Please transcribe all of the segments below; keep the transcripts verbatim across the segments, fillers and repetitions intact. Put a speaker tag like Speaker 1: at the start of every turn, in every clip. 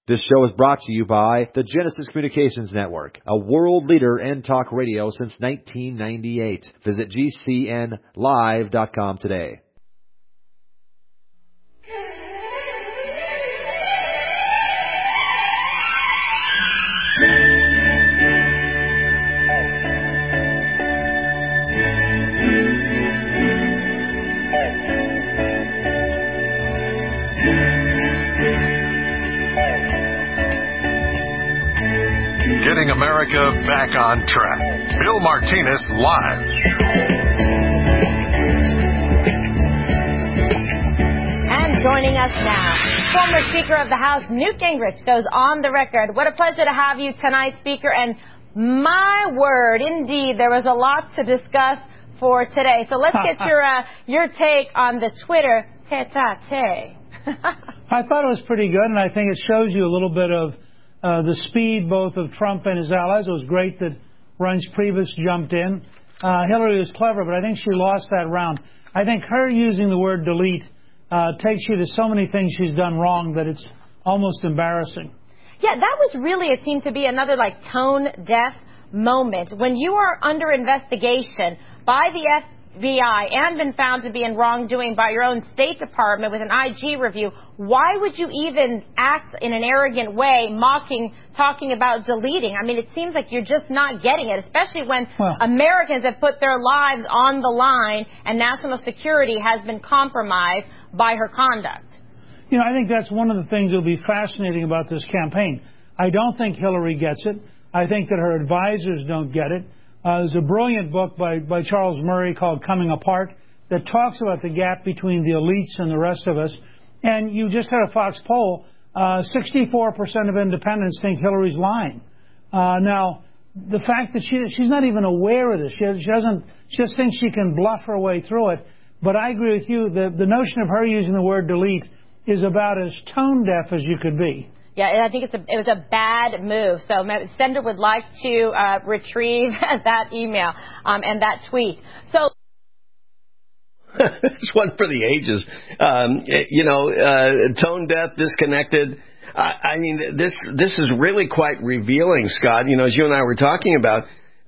Speaker 1: This show is brought to you by the Genesis Communications Network, a world leader in talk radio since nineteen ninety-eight. Visit G C N live dot com today.
Speaker 2: Getting America back on track. Bill Martinez live.
Speaker 3: And joining us now, former Speaker of the House Newt Gingrich goes on the record. What a pleasure to have you tonight, Speaker. And my word, indeed, there was a lot to discuss for today. So let's get your uh, your take on the Twitter tete-a-tete.
Speaker 4: I thought it was pretty good, and I think it shows you a little bit of Uh, the speed both of Trump and his allies. It was great that Reince Priebus jumped in. Uh, Hillary was clever, but I think she lost that round. I think her using the word delete uh, takes you to so many things she's done wrong that it's almost embarrassing.
Speaker 3: Yeah, that was really, it seemed to be another like tone-deaf moment. When you are under investigation by the F B I and been found to be in wrongdoing by your own State Department with an I G review, why would you even act in an arrogant way, mocking, talking about deleting? I mean, it seems like you're just not getting it, especially when well, Americans have put their lives on the line and national security has been compromised by her conduct.
Speaker 4: You know, I think that's one of the things that will be fascinating about this campaign. I don't think Hillary gets it. I think that her advisors don't get it. Uh, there's a brilliant book by, by Charles Murray called Coming Apart that talks about the gap between the elites and the rest of us. And you just had a Fox poll. Uh, sixty-four percent of independents think Hillary's lying. Uh, now, the fact that she she's not even aware of this, she, she doesn't, she just thinks she can bluff her way through it. But I agree with you. The, the notion of her using the word delete is about as tone deaf as you could be.
Speaker 3: Yeah, and I think it's a, it was a bad move. So Sender would like to uh, retrieve that email um, and that tweet. So.
Speaker 5: It's one for the ages. Um, you know, uh, tone deaf, disconnected. I, I mean, this this is really quite revealing, Scott. You know, as you and I were talking about,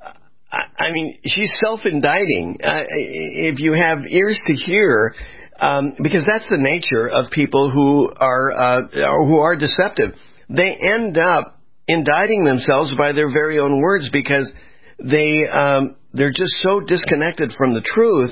Speaker 5: I, I mean, she's self-indicting. Uh, if you have ears to hear, um, because that's the nature of people who are uh, who are deceptive. They end up indicting themselves by their very own words because they um, they're just so disconnected from the truth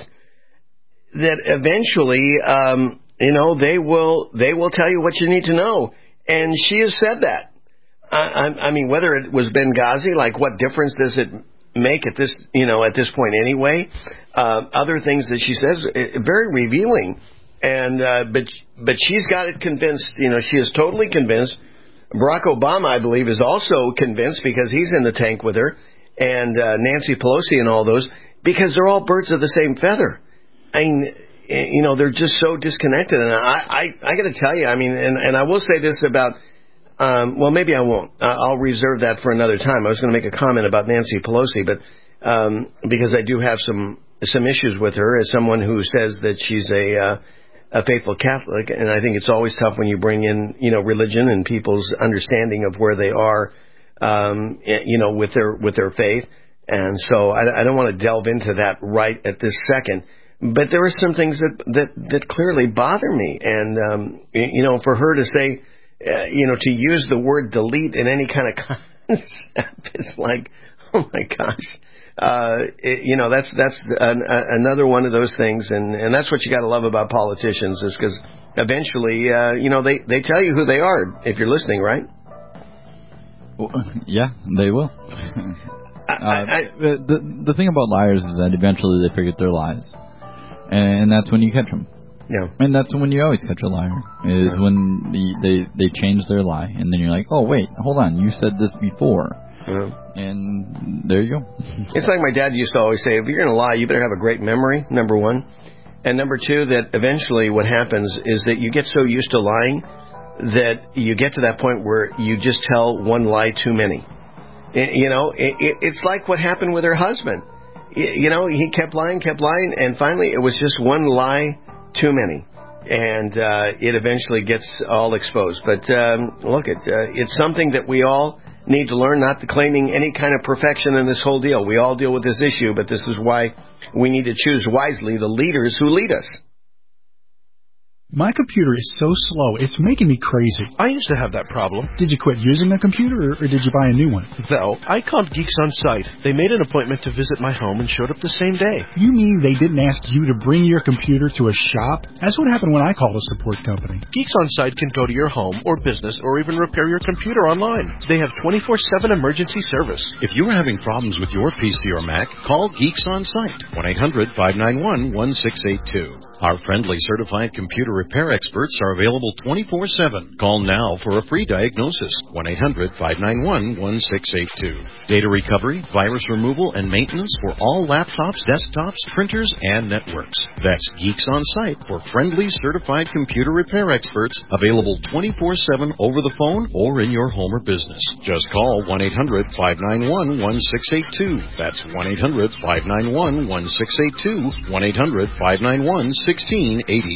Speaker 5: that eventually, um, you know, they will they will tell you what you need to know. And she has said that. I, I, I mean, whether it was Benghazi, like what difference does it make at this, you know, at this point anyway? Uh, other things that she says, it, very revealing. And uh, but but she's got it convinced. You know, she is totally convinced. Barack Obama, I believe, is also convinced because he's in the tank with her, and uh, Nancy Pelosi and all those, because they're all birds of the same feather. I mean, you know, they're just so disconnected. And I, I, I got to tell you, I mean, and, and I will say this about, um, well, maybe I won't. Uh, I'll reserve that for another time. I was going to make a comment about Nancy Pelosi, but um, because I do have some some issues with her as someone who says that she's a uh, a faithful Catholic, and I think it's always tough when you bring in, you know, religion and people's understanding of where they are, um, you know, with their with their faith. And so I, I don't want to delve into that right at this second. But there are some things that, that, that clearly bother me. And, um, you know, for her to say, uh, you know, to use the word delete in any kind of concept, it's like, oh, my gosh. Uh, it, you know, that's that's an, a, another one of those things. And, and that's what you got to love about politicians is because eventually, uh, you know, they, they tell you who they are if you're listening, right?
Speaker 6: Well, yeah, they will.
Speaker 5: I, I,
Speaker 6: uh, the, the thing about liars is that eventually they forget their lies. And that's when you catch them.
Speaker 5: Yeah.
Speaker 6: And that's when you always catch a liar, is yeah. when the, they they change their lie. And then you're like, oh, wait, hold on, you said this before. Yeah. And there you go.
Speaker 5: It's like my dad used to always say, if you're going to lie, you better have a great memory, number one. And number two, that eventually what happens is that you get so used to lying that you get to that point where you just tell one lie too many. You know, it, it, it's like what happened with her husband. You know, he kept lying, kept lying, and finally it was just one lie too many. and uh, it eventually gets all exposed. But um, look, it, uh, it's something that we all need to learn, not claiming any kind of perfection in this whole deal. We all deal with this issue, but this is why we need to choose wisely the leaders who lead us.
Speaker 7: My computer is so slow, it's making me crazy.
Speaker 8: I used to have that problem.
Speaker 7: Did you quit using the computer, or, or did you buy a new one?
Speaker 8: Well, I called Geeks On Site. They made an appointment to visit my home and showed up the same day.
Speaker 7: You mean they didn't ask you to bring your computer to a shop? That's what happened when I called a support company.
Speaker 8: Geeks On Site can go to your home or business or even repair your computer online. They have twenty-four seven emergency service.
Speaker 9: If you are having problems with your P C or Mac, call Geeks On Site, one eight hundred, five nine one, one six eight two. Our friendly certified computer repair experts are available twenty-four seven. Call now for a free diagnosis, one eight hundred, five nine one, one six eight two. Data recovery, virus removal, and maintenance for all laptops, desktops, printers, and networks. That's Geeks On Site for friendly certified computer repair experts, available twenty-four seven over the phone or in your home or business. Just call one eight hundred, five nine one, one six eight two. That's one eight hundred, five nine one, one six eight two, one eight hundred, five nine one, sixteen eighty.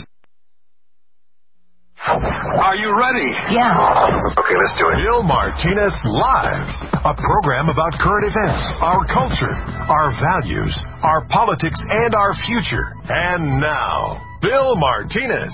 Speaker 2: Are you ready?
Speaker 10: Yeah.
Speaker 2: Okay, let's do it. Bill Martinez Live, a program about current events, our culture, our values, our politics, and our future. And now, Bill Martinez.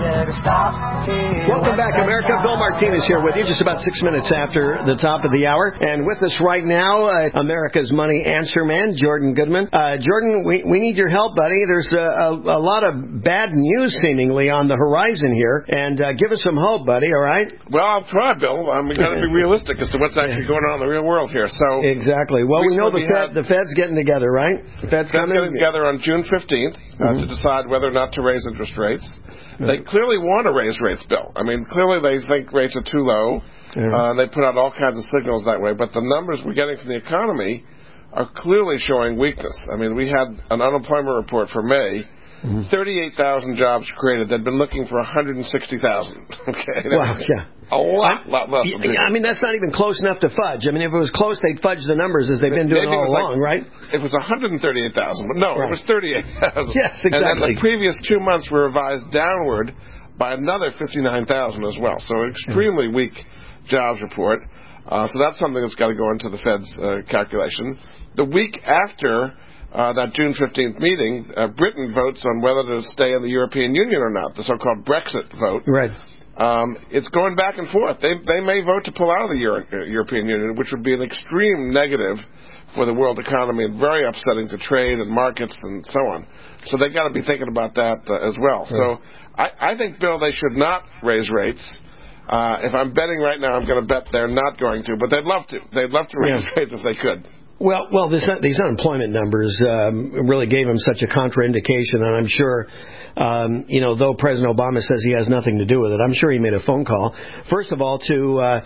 Speaker 5: Welcome back, America. Bill Martinez here with you, just about six minutes after the top of the hour. And with us right now, uh, America's Money Answer Man, Jordan Goodman. Uh, Jordan, we, we need your help, buddy. There's a, a, a lot of bad news seemingly on the horizon here. And uh, give us some hope, buddy, all right?
Speaker 11: Well, I'll try, Bill. Um, we've got to be realistic as to what's actually going on in the real world here. So
Speaker 5: Exactly. Well, we know the Fed, the Fed's getting together, right? The Fed's,
Speaker 11: Fed's
Speaker 5: coming
Speaker 11: getting together on June fifteenth uh, mm-hmm. to decide whether or not to raise interest rates. Mm-hmm. They clearly want to raise rates, Bill. I mean, clearly they think rates are too low. Mm-hmm. Uh, they put out all kinds of signals that way. But the numbers we're getting from the economy are clearly showing weakness. I mean, we had an unemployment report for May. Mm-hmm. thirty-eight thousand jobs created. They'd been looking for one hundred sixty thousand. Okay.
Speaker 5: Wow, yeah.
Speaker 11: A lot, lot less.
Speaker 5: I mean, that's not even close enough to fudge. I mean, if it was close, they'd fudge the numbers as they've been doing all along,
Speaker 11: like,
Speaker 5: right?
Speaker 11: It was one hundred thirty-eight thousand, but no, right. It was thirty-eight thousand.
Speaker 5: Yes, exactly.
Speaker 11: And then the previous two months were revised downward by another fifty-nine thousand as well. So an extremely mm-hmm. weak jobs report. Uh, so that's something that's got to go into the Fed's uh, calculation. The week after Uh, that June fifteenth meeting, uh, Britain votes on whether to stay in the European Union or not, the so-called Brexit vote.
Speaker 5: Right.
Speaker 11: Um, it's going back and forth. They they may vote to pull out of the Euro- European Union, which would be an extreme negative for the world economy and very upsetting to trade and markets and so on. So they've got to be thinking about that uh, as well. Right. So I, I think, Bill, they should not raise rates. Uh, if I'm betting right now, I'm going to bet they're not going to, but they'd love to. They'd love to raise yeah. rates if they could.
Speaker 5: Well, well, this, these unemployment numbers um, really gave him such a contraindication, and I'm sure, um, you know, though President Obama says he has nothing to do with it, I'm sure he made a phone call. First of all, to uh,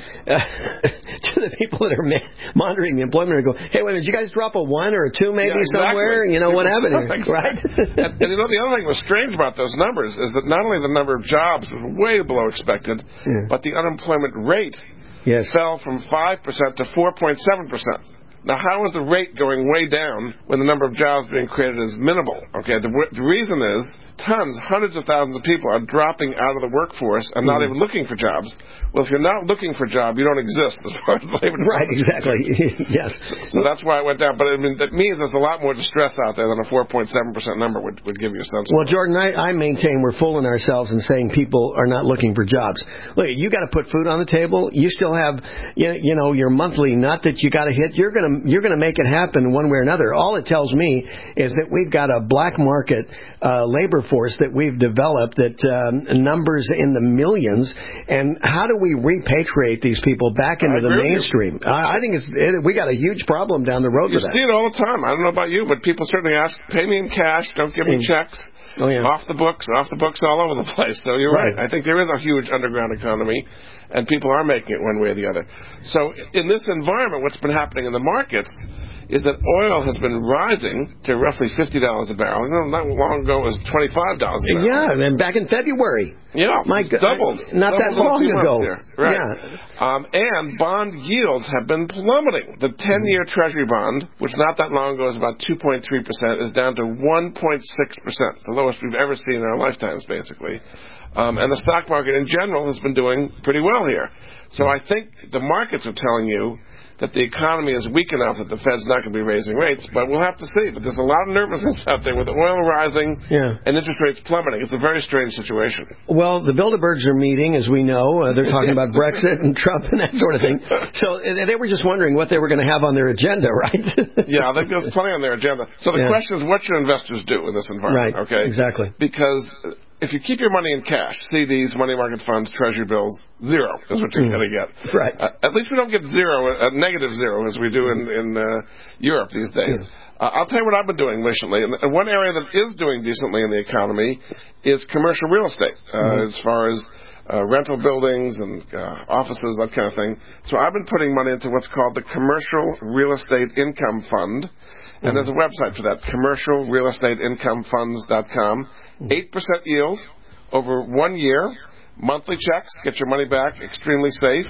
Speaker 5: to the people that are ma- monitoring the employment and go, hey, wait a minute, did you guys drop a one or a two maybe
Speaker 11: yeah, exactly.
Speaker 5: somewhere? You know, what happened here,
Speaker 11: exactly.
Speaker 5: right?
Speaker 11: and, and, you know, the other thing that was strange about those numbers is that not only the number of jobs was way below expected, yeah. but the unemployment rate
Speaker 5: yes.
Speaker 11: fell from five percent to four point seven percent. Now, how is the rate going way down when the number of jobs being created is minimal? Okay, the, the reason is tons, hundreds of thousands of people are dropping out of the workforce and mm-hmm. not even looking for jobs. Well, if you're not looking for a job, you don't exist as far as labor.
Speaker 5: Right, exactly. yes.
Speaker 11: So, so that's why it went down. But I mean, that means there's a lot more distress out there than a four point seven percent number would, would give you a sense
Speaker 5: well,
Speaker 11: of. Well,
Speaker 5: Jordan, I, I maintain we're fooling ourselves and saying people are not looking for jobs. Look, you got to put food on the table. You still have, you, you know, your monthly nut that you got to hit. You're going to you're going to make it happen one way or another. All it tells me is that we've got a black market uh, labor force that we've developed that um, numbers in the millions. And how do we repatriate these people back into the mainstream? I, I think it's it, we got a huge problem down the road
Speaker 11: you
Speaker 5: with that.
Speaker 11: You see it all the time. I don't know about you, but people certainly ask, pay me in cash, don't give me mm. checks.
Speaker 5: Oh, yeah.
Speaker 11: Off the books, off the books all over the place. So you're right.
Speaker 5: right.
Speaker 11: I think there is a huge underground economy, and people are making it one way or the other. So in this environment, what's been happening in the markets is that oil has been rising to roughly fifty dollars a barrel. You know, not long ago it was twenty-five dollars a barrel.
Speaker 5: Yeah, and back in February.
Speaker 11: Yeah,
Speaker 5: My God,
Speaker 11: doubled.
Speaker 5: Not
Speaker 11: doubled
Speaker 5: that long ago.
Speaker 11: Here. Right.
Speaker 5: Yeah.
Speaker 11: Um, and bond yields have been plummeting. The ten-year Treasury bond, which not that long ago was about two point three percent, is down to one point six percent, the lowest we've ever seen in our lifetimes, basically. Um, and the stock market in general has been doing pretty well here. So I think the markets are telling you that the economy is weak enough that the Fed's not going to be raising rates, but we'll have to see. But there's a lot of nervousness out there with oil rising
Speaker 5: yeah.
Speaker 11: and interest rates plummeting. It's a very strange situation.
Speaker 5: Well, the Bilderbergs are meeting, as we know. Uh, they're talking about Brexit and Trump and that sort of thing. So uh, they were just wondering what they were going to have on their agenda, right?
Speaker 11: Yeah, there's plenty on their agenda. So the
Speaker 5: yeah.
Speaker 11: question is, what should investors do in this environment?
Speaker 5: Right,
Speaker 11: okay?
Speaker 5: exactly.
Speaker 11: Because if you keep your money in cash, C Ds, money market funds, treasury bills, zero is what you're mm. going to get.
Speaker 5: Right.
Speaker 11: Uh, at least we don't get zero, a negative zero, as we do in, in uh, Europe these days. Yeah. Uh, I'll tell you what I've been doing recently. And one area that is doing decently in the economy is commercial real estate, uh, mm-hmm. as far as uh, rental buildings and uh, offices, that kind of thing. So I've been putting money into what's called the Commercial Real Estate Income Fund. And there's a website for that, commercial real estate income funds dot com. eight percent yield over one year. Monthly checks, get your money back, extremely safe.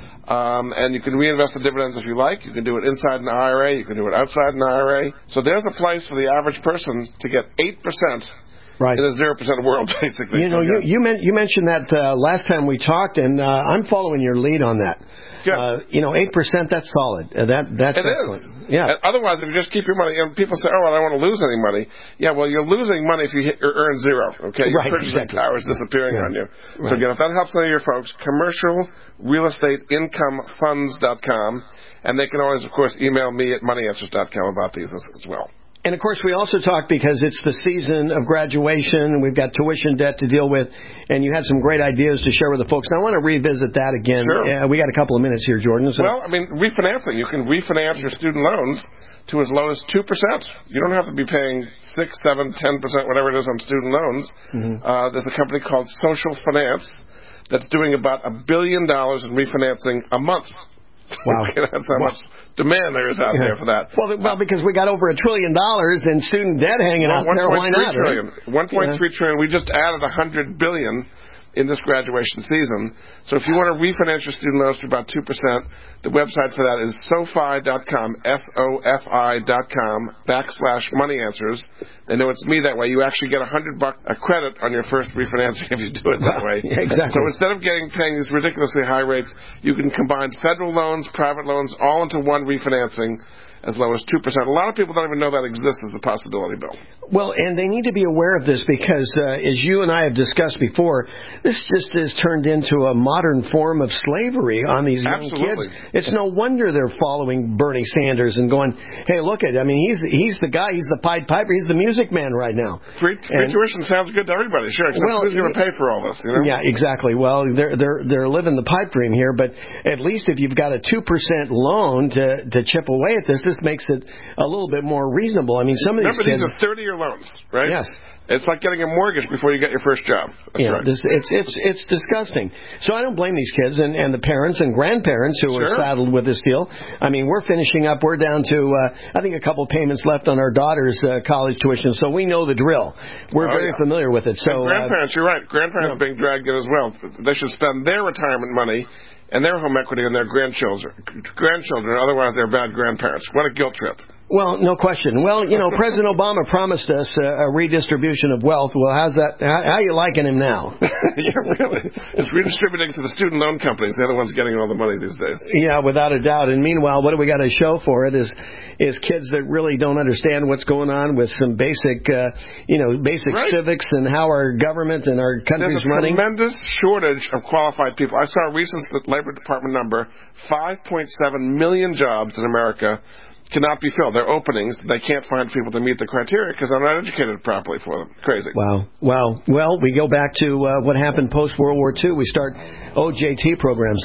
Speaker 11: Um, and you can reinvest the dividends if you like. You can do it inside an I R A. You can do it outside an I R A. So there's a place for the average person to get eight percent
Speaker 5: right.
Speaker 11: in a zero percent world, basically.
Speaker 5: You know,
Speaker 11: so, yeah.
Speaker 5: you, you, men- you mentioned that uh, last time we talked, and uh, I'm following your lead on that. Uh, you know, eight percent, that's solid. Uh, that, that's
Speaker 11: it
Speaker 5: excellent.
Speaker 11: is.
Speaker 5: Yeah.
Speaker 11: And otherwise, if you just keep your money, and people say, oh, I don't want to lose any money. Yeah, well, you're losing money if you hit, or earn zero, okay? Your
Speaker 5: right,
Speaker 11: purchasing
Speaker 5: exactly.
Speaker 11: power is disappearing
Speaker 5: yeah.
Speaker 11: on you.
Speaker 5: Right.
Speaker 11: So, again, if that helps any of your folks, commercial real estate income funds dot com. And they can always, of course, email me at money answers dot com about these as, as well.
Speaker 5: And, of course, we also talk because it's the season of graduation. We've got tuition debt to deal with. And you had some great ideas to share with the folks. And I want to revisit that again.
Speaker 11: Sure.
Speaker 5: Uh, we got a couple of minutes here, Jordan. So.
Speaker 11: Well, I mean, refinancing. You can refinance your student loans to as low as two percent. You don't have to be paying six, seven, ten percent, whatever it is on student loans. Mm-hmm. Uh, there's a company called Social Finance that's doing about a billion dollars in refinancing a month.
Speaker 5: Wow.
Speaker 11: Okay, that's how wow. much demand there is out yeah. there for that.
Speaker 5: Well, well, because we got over a trillion dollars in student debt hanging
Speaker 11: well,
Speaker 5: out there. Why not?
Speaker 11: Trillion.
Speaker 5: Right?
Speaker 11: one point three yeah. trillion. We just added one hundred billion in this graduation season. So if you want to refinance your student loans to about two percent, the website for that is sofi dot com, S O F I dot com, backslash money answers. They know it's me that way. You actually get a hundred buck a credit on your first refinancing if you do it that way.
Speaker 5: Yeah, exactly.
Speaker 11: So instead of getting paying these ridiculously high rates, you can combine federal loans, private loans, all into one refinancing as low as two percent. A lot of people don't even know that exists as a possibility, Bill.
Speaker 5: Well, and they need to be aware of this because, uh, as you and I have discussed before, this just has turned into a modern form of slavery on these young
Speaker 11: Absolutely.
Speaker 5: kids. It's no wonder they're following Bernie Sanders and going, hey, look at, I mean, he's he's the guy, he's the Pied Piper, he's the music man right now.
Speaker 11: Free, free and, tuition sounds good to everybody, sure, except well, who's going to pay for all this, you know?
Speaker 5: Yeah, exactly. Well, they're they're they're living the pipe dream here, but at least if you've got a two percent loan to, to chip away at this, this makes it a little bit more reasonable. I mean, some of these
Speaker 11: Remember,
Speaker 5: kids...
Speaker 11: these are thirty-year loans, right?
Speaker 5: Yes.
Speaker 11: It's like getting a mortgage before you get your first job. That's
Speaker 5: yeah,
Speaker 11: right.
Speaker 5: this, it's it's it's disgusting. So I don't blame these kids and, and the parents and grandparents who
Speaker 11: sure.
Speaker 5: are saddled with this deal. I mean, we're finishing up. We're down to, uh, I think, a couple payments left on our daughter's uh, college tuition, so we know the drill. We're
Speaker 11: oh,
Speaker 5: very
Speaker 11: yeah.
Speaker 5: familiar with it. So
Speaker 11: and grandparents,
Speaker 5: uh,
Speaker 11: you're right. Grandparents yeah. being dragged in as well. They should spend their retirement money and their home equity on their grandchildren. Grandchildren, otherwise they're bad grandparents. What a guilt trip.
Speaker 5: Well, no question. Well, you know, President Obama promised us uh, a redistribution of wealth. Well, how's that? How, how are you liking him now?
Speaker 11: Yeah, really. It's redistributing to the student loan companies. They're the ones getting all the money these days.
Speaker 5: Yeah, without a doubt. And meanwhile, what do we got to show for it is is kids that really don't understand what's going on with some basic, uh, you know, basic
Speaker 11: right.
Speaker 5: civics and how our government and our country's running.
Speaker 11: There's a tremendous shortage of qualified people. I saw a recent Labor Department number, five point seven million jobs in America cannot be filled. They're openings. They can't find people to meet the criteria because they're not educated properly for them. Crazy.
Speaker 5: Wow. Wow. Well, we go back to uh, what happened post-World War Two. We start O J T programs, huh?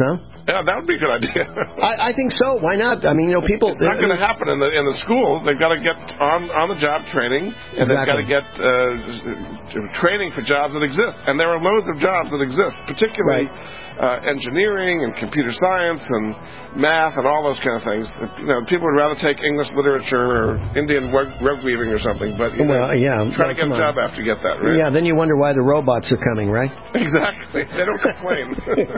Speaker 11: Yeah, that would be a good idea.
Speaker 5: I, I think so. Why not? I mean, you know, people...
Speaker 11: It's not going to happen in the in the school. They've got to get on, on the job training, and
Speaker 5: exactly.
Speaker 11: they've got to get uh, training for jobs that exist. And there are loads of jobs that exist, particularly right. uh, engineering and computer science and math and all those kind of things. You know, people would rather take English literature or Indian rug, rug weaving or something, but you
Speaker 5: well,
Speaker 11: know,
Speaker 5: yeah,
Speaker 11: try
Speaker 5: well,
Speaker 11: to get a job after you get that, right?
Speaker 5: Yeah, then you wonder why the robots are coming, right?
Speaker 11: Exactly. They don't complain.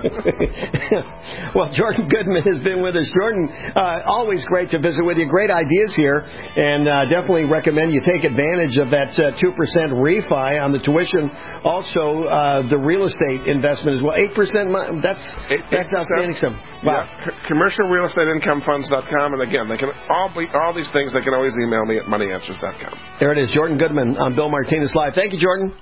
Speaker 5: Well, Jordan Goodman has been with us. Jordan, uh, always great to visit with you. Great ideas here, and uh, definitely recommend you take advantage of that uh, two percent refi on the tuition. Also, uh, the real estate investment as well. eight percent, that's,
Speaker 11: eight,
Speaker 5: that's outstanding. Some. Wow.
Speaker 11: Yeah. commercial real estate income funds dot com, and again, they can all be, all these things, they can always email me at money answers dot com.
Speaker 5: There it is, Jordan Goodman on Bill Martinez Live. Thank you, Jordan.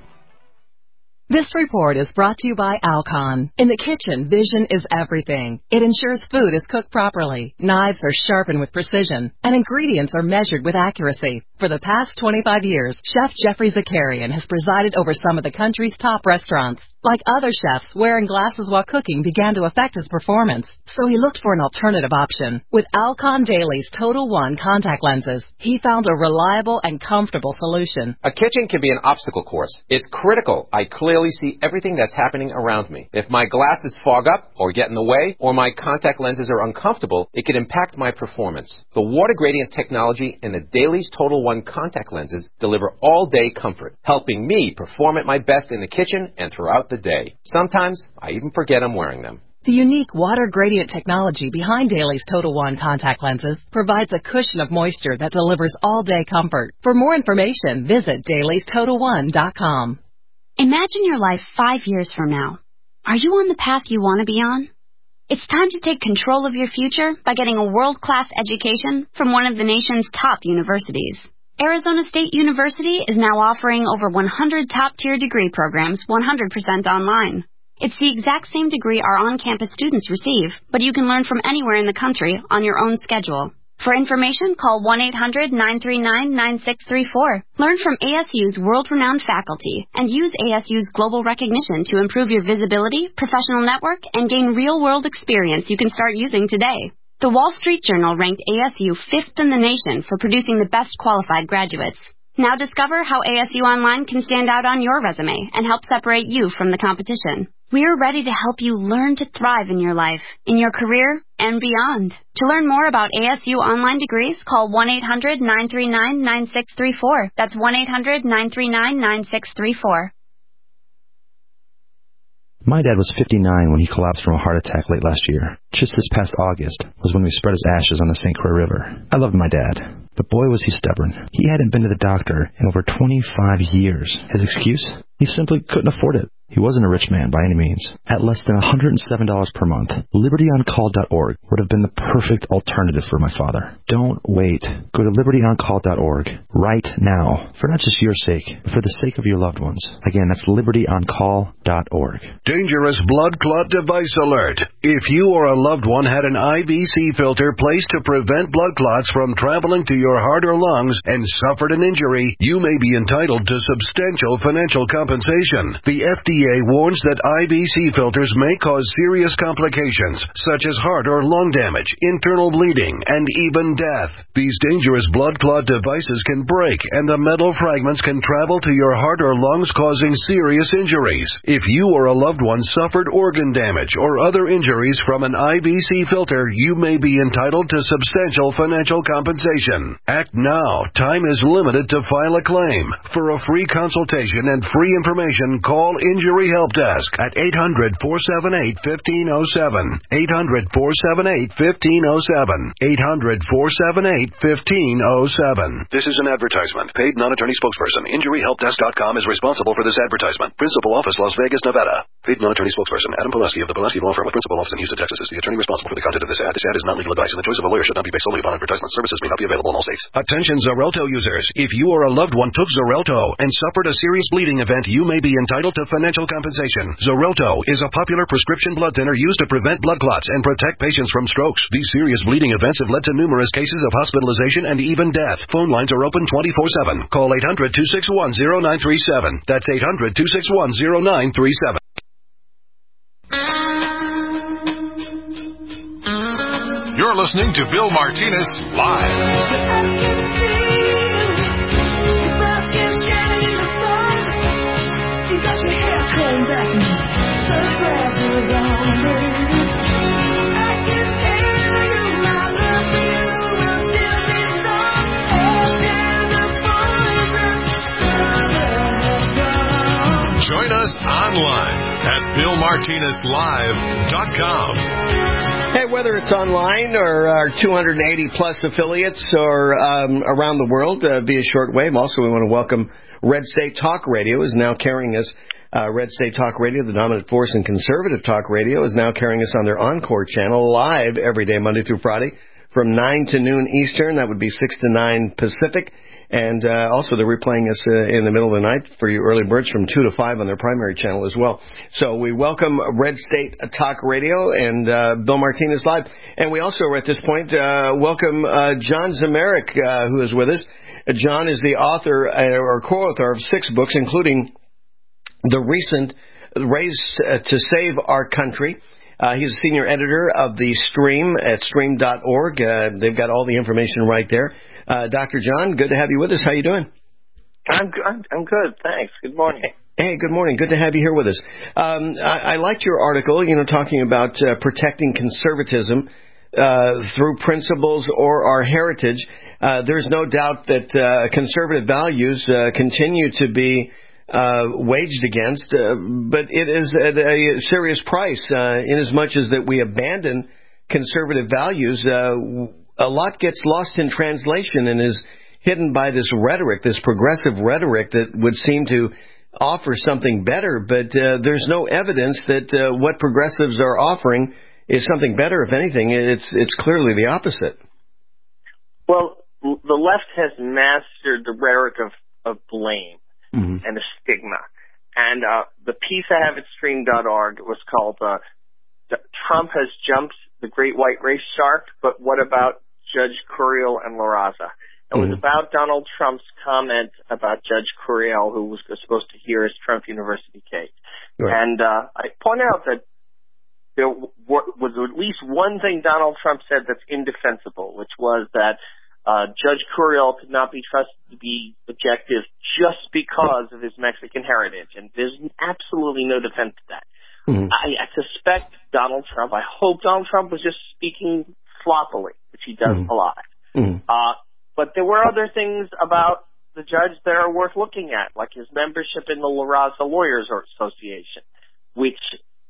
Speaker 10: This report is brought to you by Alcon. In the kitchen, vision is everything. It ensures food is cooked properly, knives are sharpened with precision, and ingredients are measured with accuracy. For the past twenty-five years, Chef Jeffrey Zakarian has presided over some of the country's top restaurants. Like other chefs, wearing glasses while cooking began to affect his performance, so he looked for an alternative option. With Alcon Dailies Total One contact lenses, he found a reliable and comfortable solution.
Speaker 12: A kitchen can be an obstacle course. It's critical I clearly see everything that's happening around me. If my glasses fog up or get in the way, or my contact lenses are uncomfortable, it could impact my performance. The water gradient technology in the Dailies Total One contact lenses deliver all-day comfort, helping me perform at my best in the kitchen and throughout the day. Sometimes I even forget I'm wearing them.
Speaker 10: The unique water gradient technology behind Dailies Total One contact lenses provides a cushion of moisture that delivers all-day comfort. For more information, visit Dailies Total One dot com.
Speaker 13: Imagine your life five years from now. Are you on the path you want to be on? It's time to take control of your future by getting a world-class education from one of the nation's top universities. Arizona State University is now offering over one hundred top-tier degree programs one hundred percent online. It's the exact same degree our on-campus students receive, but you can learn from anywhere in the country on your own schedule. For information, call one eight hundred nine three nine nine six three four. Learn from A S U's world-renowned faculty and use A S U's global recognition to improve your visibility, professional network, and gain real-world experience you can start using today. The Wall Street Journal ranked A S U fifth in the nation for producing the best qualified graduates. Now discover how A S U Online can stand out on your resume and help separate you from the competition. We're ready to help you learn to thrive in your life, in your career, and beyond. To learn more about A S U online degrees, call one eight hundred nine three nine nine six three four. That's one eight hundred nine three nine nine six three four.
Speaker 14: My dad was fifty-nine when he collapsed from a heart attack late last year. Just this past August was when we spread his ashes on the Saint Croix River. I loved my dad, but boy was he stubborn. He hadn't been to the doctor in over twenty-five years. His excuse? He simply couldn't afford it. He wasn't a rich man by any means. At less than one hundred seven dollars per month, liberty on call dot org would have been the perfect alternative for my father. Don't wait. Go to liberty on call dot org right now, for not just your sake, but for the sake of your loved ones. Again, that's liberty on call dot org.
Speaker 2: Dangerous blood clot device alert. If you or a loved one had an I V C filter placed to prevent blood clots from traveling to your heart or lungs and suffered an injury, you may be entitled to substantial financial compensation. The F D A warns that I V C filters may cause serious complications, such as heart or lung damage, internal bleeding, and even death. These dangerous blood clot devices can break, and the metal fragments can travel to your heart or lungs, causing serious injuries. If you or a loved one suffered organ damage or other injuries from an I V C filter, you may be entitled to substantial financial compensation. Act now. Time is limited to file a claim. For a free consultation and free information, call Injury Help Desk at eight hundred four seven eight one five zero seven. eight hundred four seven eight one five zero seven. eight hundred four seven eight one five zero seven.
Speaker 15: This is an advertisement. Paid non-attorney spokesperson. Injury Help Desk dot com is responsible for this advertisement. Principal office, Las Vegas, Nevada. Paid non-attorney spokesperson. Adam Pulaski of the Pulaski Law Firm with principal office in Houston, Texas is the attorney responsible for the content of this ad. This ad is not legal advice, and the choice of a lawyer should not be based solely upon advertisement. Services may not be available in all states.
Speaker 2: Attention Xarelto users. If you or a loved one took Xarelto and suffered a serious bleeding event, you may be entitled to financial compensation. Xarelto is a popular prescription blood thinner used to prevent blood clots and protect patients from strokes. These serious bleeding events have led to numerous cases of hospitalization and even death. Phone lines are open twenty-four seven. Call eight hundred two six one zero nine three seven. That's eight hundred two six one zero nine three seven. You're listening to Bill Martinez Live. Join us online at Bill Martinez Live dot com.
Speaker 5: Hey, whether it's online or our two hundred eighty plus affiliates or um, around the world uh, via shortwave, also we want to welcome Red State Talk Radio is now carrying us. Uh, Red State Talk Radio, the dominant force in conservative talk radio, is now carrying us on their Encore channel live every day, Monday through Friday, from nine to noon Eastern. That would be six to nine Pacific. And uh, also they're replaying us uh, in the middle of the night for you early birds from two to five on their primary channel as well. So we welcome Red State Talk Radio and uh, Bill Martinez Live. And we also, at this point, uh, welcome uh, John Zemerick, uh, who is with us. Uh, John is the author uh, or co-author of six books, including the recent Race uh, to Save Our Country. Uh, he's a senior editor of the Stream at stream dot org. Uh, they've got all the information right there. Uh, Doctor John, good to have you with us. How you doing?
Speaker 16: I'm good. I'm good. Thanks. Good morning.
Speaker 5: Hey, good morning. Good to have you here with us. Um, I, I liked your article, you know, talking about uh, protecting conservatism uh, through principles or our heritage. Uh, there's no doubt that uh, conservative values uh, continue to be uh, waged against, uh, but it is at a serious price uh, in as much as that we abandon conservative values. Uh, A lot gets lost in translation and is hidden by this rhetoric, this progressive rhetoric that would seem to offer something better, but uh, there's no evidence that uh, what progressives are offering is something better. If anything, it's it's clearly the opposite.
Speaker 16: Well, the left has mastered the rhetoric of, of blame mm-hmm. and the stigma. And uh, the piece I have at stream dot org was called uh, Trump has jumped the great white race shark, but what about Judge Curiel and La Raza? It was mm-hmm. about Donald Trump's comment about Judge Curiel, who was supposed to hear his Trump University case. Right. And uh, I point out that there w- was at least one thing Donald Trump said that's indefensible, which was that uh, Judge Curiel could not be trusted to be objective just because of his Mexican heritage. And there's absolutely no defense to that. Mm-hmm. I, I suspect Donald Trump, I hope Donald Trump was just speaking sloppily, which he does mm-hmm. a lot. Mm-hmm. Uh, but there were other things about the judge that are worth looking at, like his membership in the La Raza Lawyers Association, which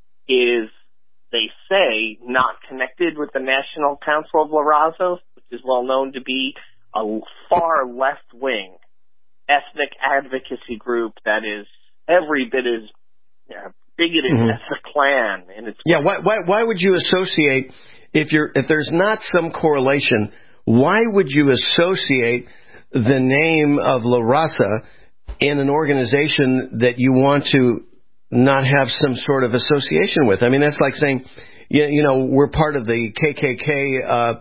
Speaker 16: is, they say, not connected with the National Council of La Raza, which is well known to be a far left-wing ethnic advocacy group that is every bit as yeah, bigoted mm-hmm. as the Klan. And it's
Speaker 5: yeah, why, why, why would you associate, if you're if there's not some correlation, why would you associate the name of La Raza in an organization that you want to not have some sort of association with? I mean, that's like saying, you, you know, we're part of the K K K uh,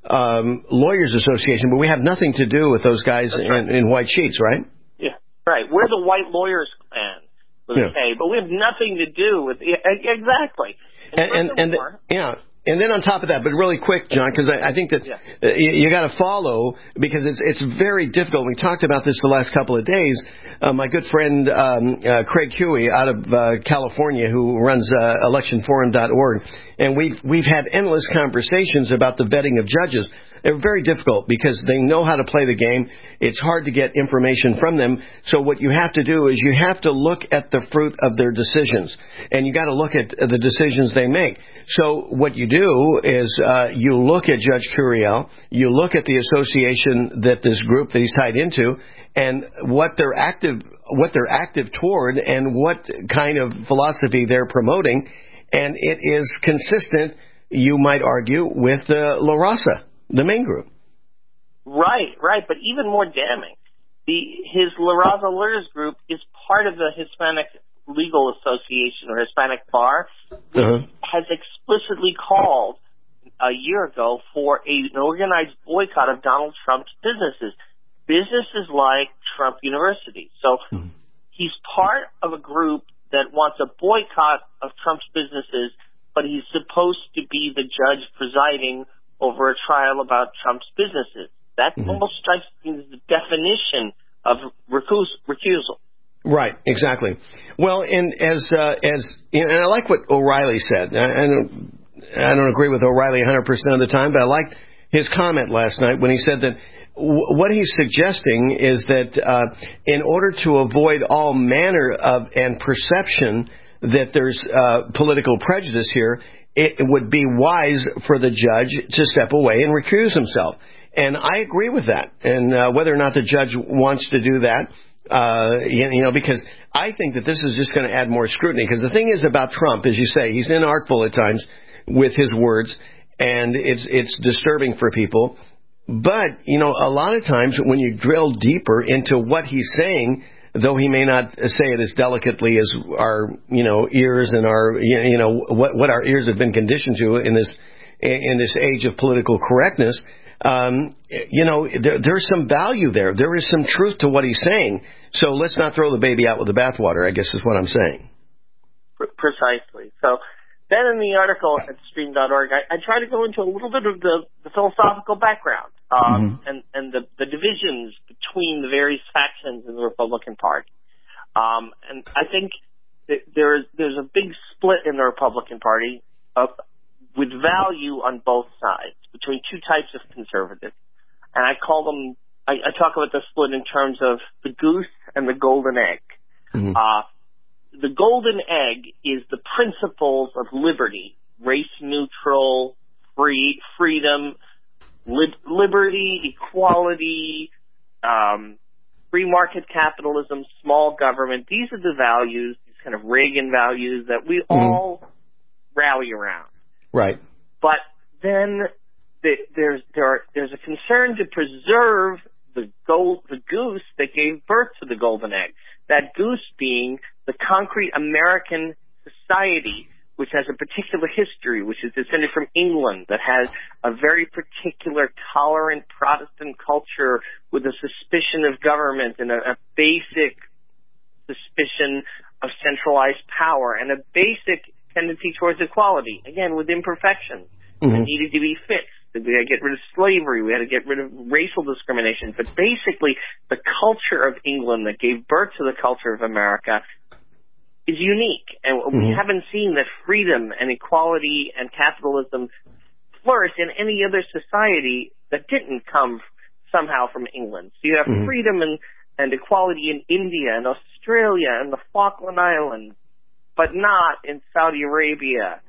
Speaker 5: um, Lawyers Association, but we have nothing to do with those guys in, right. in white sheets, right?
Speaker 16: Yeah, right. We're the White Lawyers Clan. Yeah. Okay, but we have nothing to do with yeah, exactly.
Speaker 5: And and, and, and the, yeah, and then on top of that, but really quick, John, because I, I think that yeah. uh, you, you got to follow because it's it's very difficult. We talked about this the last couple of days. Uh, my good friend um, uh, Craig Huey out of uh, California, who runs uh, election forum dot org, and we've we've had endless conversations about the vetting of judges. They're very difficult because they know how to play the game. It's hard to get information from them. So what you have to do is you have to look at the fruit of their decisions, and you got to look at the decisions they make. So what you do is uh, you look at Judge Curiel, you look at the association that this group that he's tied into, and what they're active, what they're active toward, and what kind of philosophy they're promoting, and it is consistent, you might argue, with uh, La Raza, the main group.
Speaker 16: Right, right, but even more damning, the his La Raza Lawyers Group is part of the Hispanic Legal Association or Hispanic Bar, which uh-huh. has explicitly called a year ago for a, an organized boycott of Donald Trump's businesses, businesses like Trump University. So mm-hmm. he's part of a group that wants a boycott of Trump's businesses, but he's supposed to be the judge presiding over a trial about Trump's businesses. That mm-hmm. almost strikes me as the definition of recus- recusal.
Speaker 5: Right, exactly. Well, and as uh, as and I like what O'Reilly said. I, I don't I don't agree with O'Reilly one hundred percent of the time, but I liked his comment last night when he said that w- what he's suggesting is that uh, in order to avoid all manner of and perception that there's uh, political prejudice here, it would be wise for the judge to step away and recuse himself. And I agree with that. And uh, whether or not the judge wants to do that, uh, you, you know, because I think that this is just going to add more scrutiny. Because the thing is about Trump, as you say, he's inartful at times with his words, and it's it's disturbing for people. But, you know, a lot of times when you drill deeper into what he's saying, though he may not say it as delicately as our, you know, ears and our, you know, what what our ears have been conditioned to in this in this age of political correctness, um, you know, there, there's some value there. There is some truth to what he's saying. So let's not throw the baby out with the bathwater, I guess is what I'm saying.
Speaker 16: Precisely. So then in the article at stream dot org, I, I try to go into a little bit of the, the philosophical background um, mm-hmm. and, and the, the divisions between the various factions in the Republican Party. Um, and I think that there's, there's a big split in the Republican Party of, with value on both sides between two types of conservatives. And I call them, I, I talk about the split in terms of the goose and the golden egg. Mm-hmm. Uh, the golden egg is the principles of liberty, race neutral, free, freedom, li- liberty, equality, um, free market capitalism, small government. These are the values, these kind of Reagan values that we mm-hmm. all rally around.
Speaker 5: Right.
Speaker 16: But then the, there's there are, there's a concern to preserve the gold, the goose that gave birth to the golden egg. That goose being the concrete American society, which has a particular history, which is descended from England, that has a very particular tolerant Protestant culture with a suspicion of government and a, a basic suspicion of centralized power and a basic tendency towards equality, again, with imperfections mm-hmm. that needed to be fixed. We had to get rid of slavery. We had to get rid of racial discrimination. But basically, the culture of England that gave birth to the culture of America is unique. And mm-hmm. we haven't seen that freedom and equality and capitalism flourish in any other society that didn't come somehow from England. So you have mm-hmm. freedom and, and equality in India and Australia and the Falkland Islands, but not in Saudi Arabia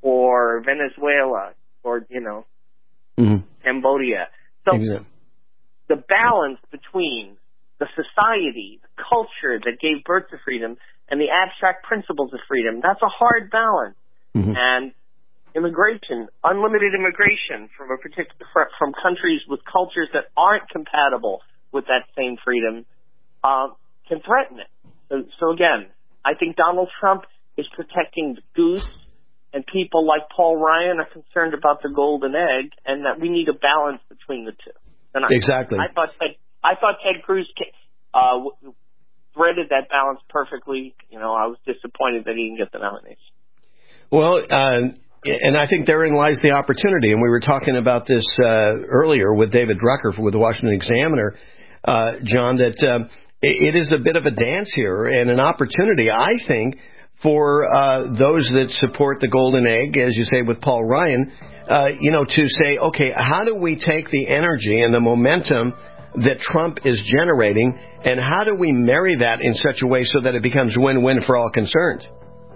Speaker 16: or Venezuela or, you know, mm-hmm. Cambodia. So exactly. the balance between the society, the culture that gave birth to freedom, and the abstract principles of freedom, that's a hard balance. Mm-hmm. And immigration, unlimited immigration from a particular from countries with cultures that aren't compatible with that same freedom, uh, can threaten it. So, so again, I think Donald Trump is protecting the goose, and people like Paul Ryan are concerned about the golden egg, and that we need a balance between the two. And I,
Speaker 5: exactly.
Speaker 16: I thought Ted, I thought Ted Cruz uh, threaded that balance perfectly. You know, I was disappointed that he didn't get the nomination.
Speaker 5: Well, uh, and I think therein lies the opportunity. And we were talking about this uh, earlier with David Drucker with the Washington Examiner, uh, John, that uh, it is a bit of a dance here and an opportunity, I think, for uh, those that support the golden egg, as you say, with Paul Ryan, uh, you know, to say, okay, how do we take the energy and the momentum that Trump is generating, and how do we marry that in such a way so that it becomes win-win for all concerned?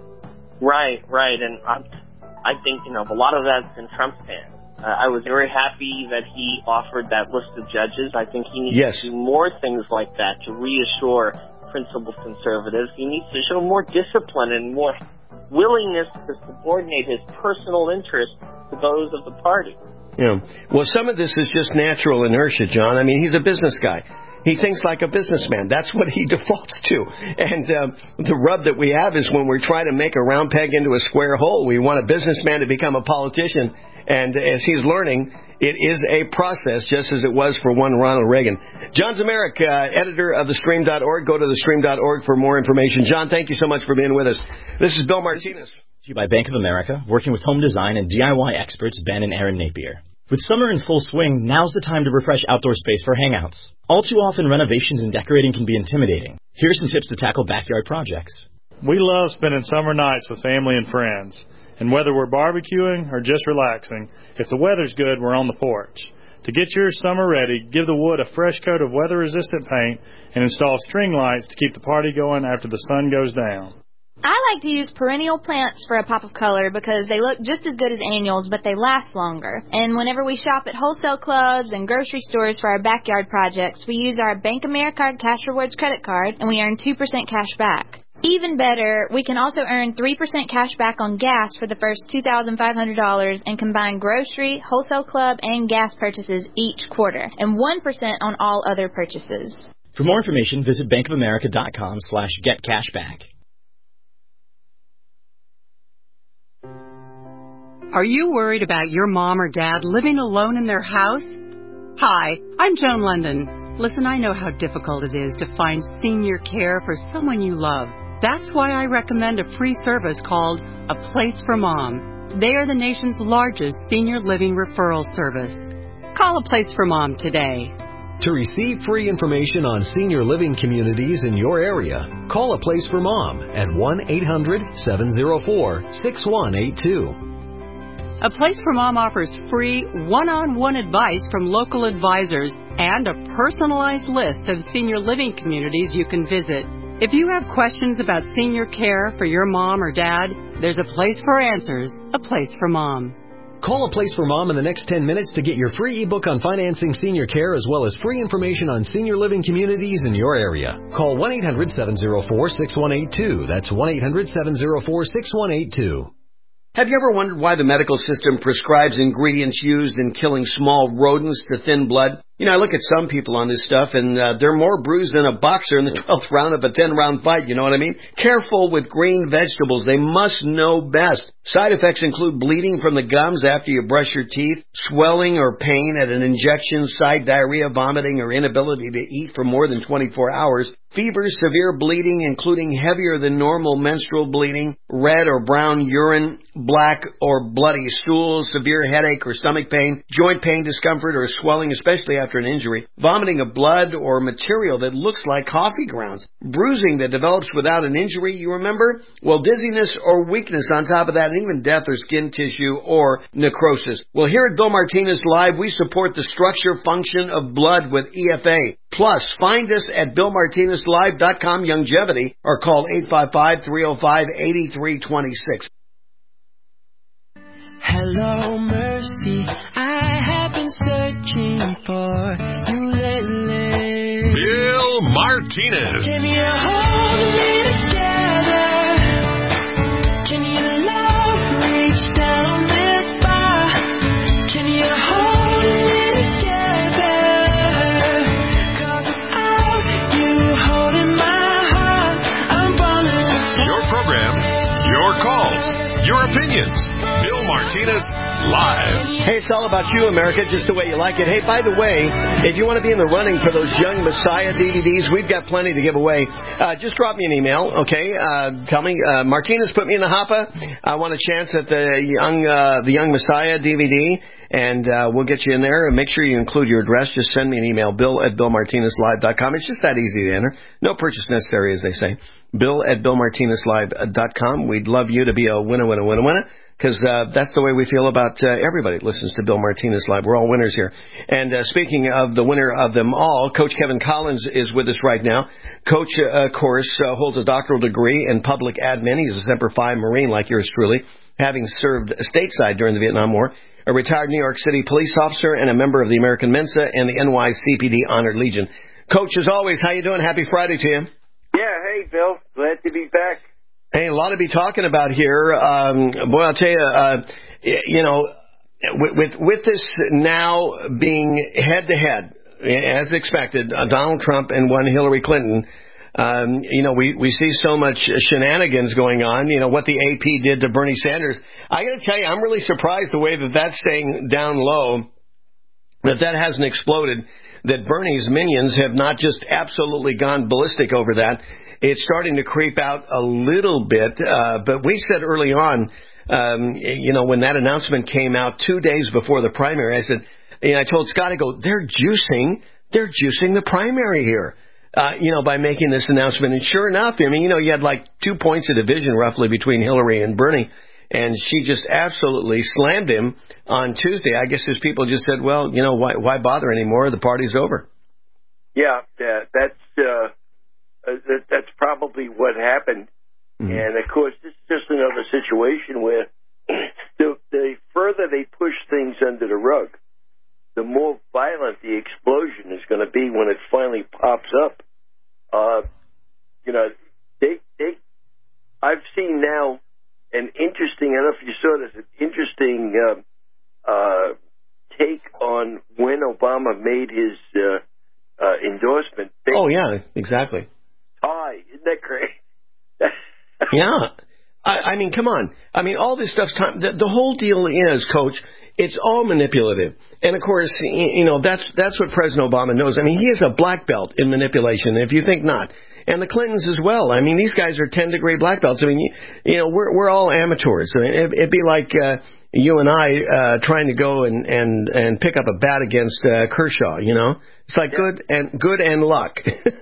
Speaker 16: Right, right. And I, I think, you know, a lot of that's in Trump's hands. Uh, I was very happy that he offered that list of judges. I think he needs yes. to do more things like that to reassure principled conservatives. He needs to show more discipline and more willingness to subordinate his personal interests to those of the party.
Speaker 5: Yeah. Well, some of this is just natural inertia, John. I mean, he's a business guy. He thinks like a businessman. That's what he defaults to. And um, the rub that we have is when we're trying to make a round peg into a square hole, we want a businessman to become a politician. And as he's learning, it is a process, just as it was for one Ronald Reagan. John Zmirak, uh, editor of the stream dot org. Go to the stream dot org for more information. John, thank you so much for being with us. This is Bill Martinez.
Speaker 17: To you by Bank of America, working with home design and D I Y experts Ben and Aaron Napier. With summer in full swing, now's the time to refresh outdoor space for hangouts. All too often, renovations and decorating can be intimidating. Here are some tips to tackle backyard projects.
Speaker 18: We love spending summer nights with family and friends. And whether we're barbecuing or just relaxing, if the weather's good, we're on the porch. To get your summer ready, give the wood a fresh coat of weather-resistant paint and install string lights to keep the party going after the sun goes down.
Speaker 19: I like to use perennial plants for a pop of color because they look just as good as annuals, but they last longer. And whenever we shop at wholesale clubs and grocery stores for our backyard projects, we use our Bank America Cash Rewards credit card, and we earn two percent cash back. Even better, we can also earn three percent cash back on gas for the first two thousand five hundred dollars and combine grocery, wholesale club, and gas purchases each quarter, and one percent on all other purchases.
Speaker 17: For more information, visit bankofamerica.com slash getcashback.
Speaker 20: Are you worried about your mom or dad living alone in their house? Hi, I'm Joan London. Listen, I know how difficult it is to find senior care for someone you love. That's why I recommend a free service called A Place for Mom. They are the nation's largest senior living referral service. Call A Place for Mom today.
Speaker 21: To receive free information on senior living communities in your area, call A Place for Mom at one eight hundred seven oh four six one eight two.
Speaker 20: A Place for Mom offers free one-on-one advice from local advisors and a personalized list of senior living communities you can visit. If you have questions about senior care for your mom or dad, there's a place for answers, A Place for Mom.
Speaker 21: Call A Place for Mom in the next ten minutes to get your free ebook on financing senior care as well as free information on senior living communities in your area. Call one eight hundred seven oh four six one eight two. That's one eight hundred seven oh four six one eight two.
Speaker 5: Have you ever wondered why the medical system prescribes ingredients used in killing small rodents to thin blood? You know, I look at some people on this stuff, and uh, they're more bruised than a boxer in the twelfth round of a ten-round fight, you know what I mean? Careful with green vegetables. They must know best. Side effects include bleeding from the gums after you brush your teeth, swelling or pain at an injection site, diarrhea, vomiting, or inability to eat for more than twenty-four hours, fever, severe bleeding, including heavier than normal menstrual bleeding, red or brown urine, black or bloody stools, severe headache or stomach pain, joint pain, discomfort, or swelling, especially after an injury, vomiting of blood or material that looks like coffee grounds, bruising that develops without an injury, you remember? Well, dizziness or weakness on top of that, and even death or skin tissue or necrosis. Well, here at Bill Martinez Live, we support the structure function of blood with E F A. Plus, find us at bill martinez live dot com Longevity or call eight five five, three oh five, eight three two six.
Speaker 22: Hello, Mercy. I have been searching for you lately.
Speaker 2: Bill Martinez.
Speaker 22: Can you hold me together? Can your love reach down this far? Can you hold me together? 'Cause without you holding my heart, I'm falling apart.
Speaker 2: Your program, your calls, your opinions. Bill Martinez Live.
Speaker 5: Hey, it's all about you, America, just the way you like it. Hey, by the way, if you want to be in the running for those Young Messiah D V Ds, we've got plenty to give away. Uh, just drop me an email, okay? Uh, tell me, uh, Martinez put me in the hopper. I want a chance at the Young, uh, the Young Messiah D V D, and uh, we'll get you in there. And make sure you include your address. Just send me an email, bill at bill martinez live dot com. It's just that easy to enter. No purchase necessary, as they say. Bill at bill martinez live dot com. We'd love you to be a winner, winner, winner, winner. Because uh, that's the way we feel about uh, everybody that listens to Bill Martinez Live. We're all winners here. And uh, speaking of the winner of them all, Coach Kevin Collins is with us right now. Coach, uh, of course, uh, holds a doctoral degree in public admin. He's a Semper Fi Marine, like yours truly, having served stateside during the Vietnam War, a retired New York City police officer, and a member of the American Mensa and the N Y C P D Honored Legion. Coach, as always, how you doing? Happy Friday to you.
Speaker 23: Yeah, hey, Bill. Glad to be back.
Speaker 5: Hey, a lot to be talking about here. Um, boy, I'll tell you, uh, you know, with, with, with this now being head-to-head, as expected, uh, Donald Trump and one Hillary Clinton, um, you know, we, we see so much shenanigans going on. You know, what the A P did to Bernie Sanders. I got to tell you, I'm really surprised the way that that's staying down low, that that hasn't exploded, that Bernie's minions have not just absolutely gone ballistic over that. It's starting to creep out a little bit, uh, but we said early on um, you know, when that announcement came out two days before the primary, I said, you know, I told Scott, I go, they're juicing, they're juicing the primary here. Uh, you know, by making this announcement. And sure enough, I mean, you know, you had like two points of division roughly between Hillary and Bernie. And she just absolutely slammed him on Tuesday. I guess his people just said, well, you know, why, why bother anymore? The party's over.
Speaker 1: Yeah, yeah that's, uh, that, that's probably what happened. Mm-hmm. And of course, this is just another situation where the, the further they push things under the rug, the more violent the explosion is going to be when it finally pops up. Uh, you know, they, they, I've seen now an interesting, I don't know if you saw this, an interesting uh, uh, take on when Obama made his uh, uh, endorsement. They,
Speaker 5: oh, yeah, exactly.
Speaker 1: Hi, isn't that great?
Speaker 5: Yeah. I, I mean, come on. I mean, all this stuff's time. The, the whole deal is, Coach, it's all manipulative. And, of course, you know, that's that's what President Obama knows. I mean, he is a black belt in manipulation, if you think not. And the Clintons as well. I mean, these guys are ten-degree black belts. I mean, you, you know, we're we're all amateurs. I mean, it, it'd be like uh, you and I uh, trying to go and, and, and pick up a bat against uh, Kershaw, you know. It's like yeah. good and good and luck,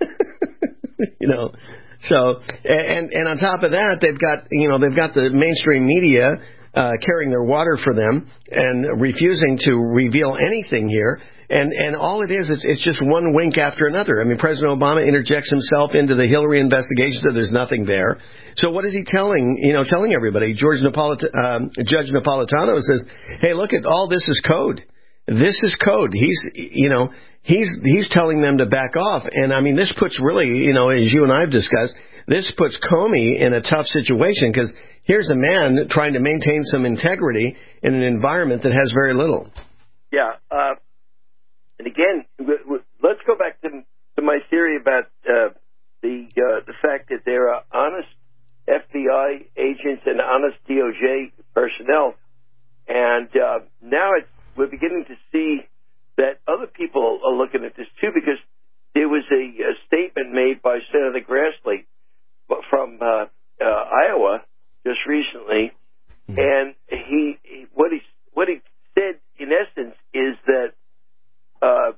Speaker 5: you know. So, and and on top of that, they've got, you know, they've got the mainstream media Uh, carrying their water for them and refusing to reveal anything here. And, and all it is, it's, it's just one wink after another. I mean, President Obama interjects himself into the Hillary investigation, so there's nothing there. So what is he telling, you know, telling everybody? George Napolit- um, Judge Napolitano says, hey, look, at all this is code. This is code. He's, you know, he's, he's telling them to back off. And I mean, this puts really, you know, as you and I have discussed, this puts Comey in a tough situation because here's a man trying to maintain some integrity in an environment that has very little.
Speaker 1: Yeah. Uh, and again, w- w- let's go back to, to my theory about uh, the uh, the fact that there are honest F B I agents and honest D O J personnel. And uh, now it's, we're beginning to see that other people are looking at this too, because there was a, a statement made by Senator Grassley from uh, uh, Iowa just recently, mm-hmm. and he, he what he what he said in essence is that uh,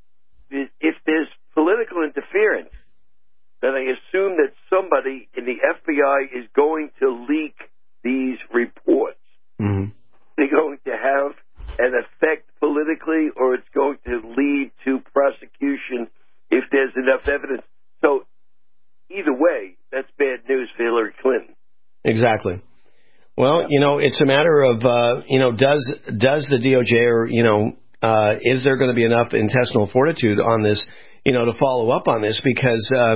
Speaker 1: if there's political interference, then I assume that somebody in the F B I is going to leak these reports.
Speaker 5: Mm-hmm.
Speaker 1: They're going to have an effect politically, or it's going to lead to prosecution if there's enough evidence. So either way, that's bad news for Hillary Clinton.
Speaker 5: Exactly. Well, yeah. you know, it's a matter of, uh, you know, does does the D O J or, you know, uh, is there going to be enough intestinal fortitude on this, you know, to follow up on this? Because, uh,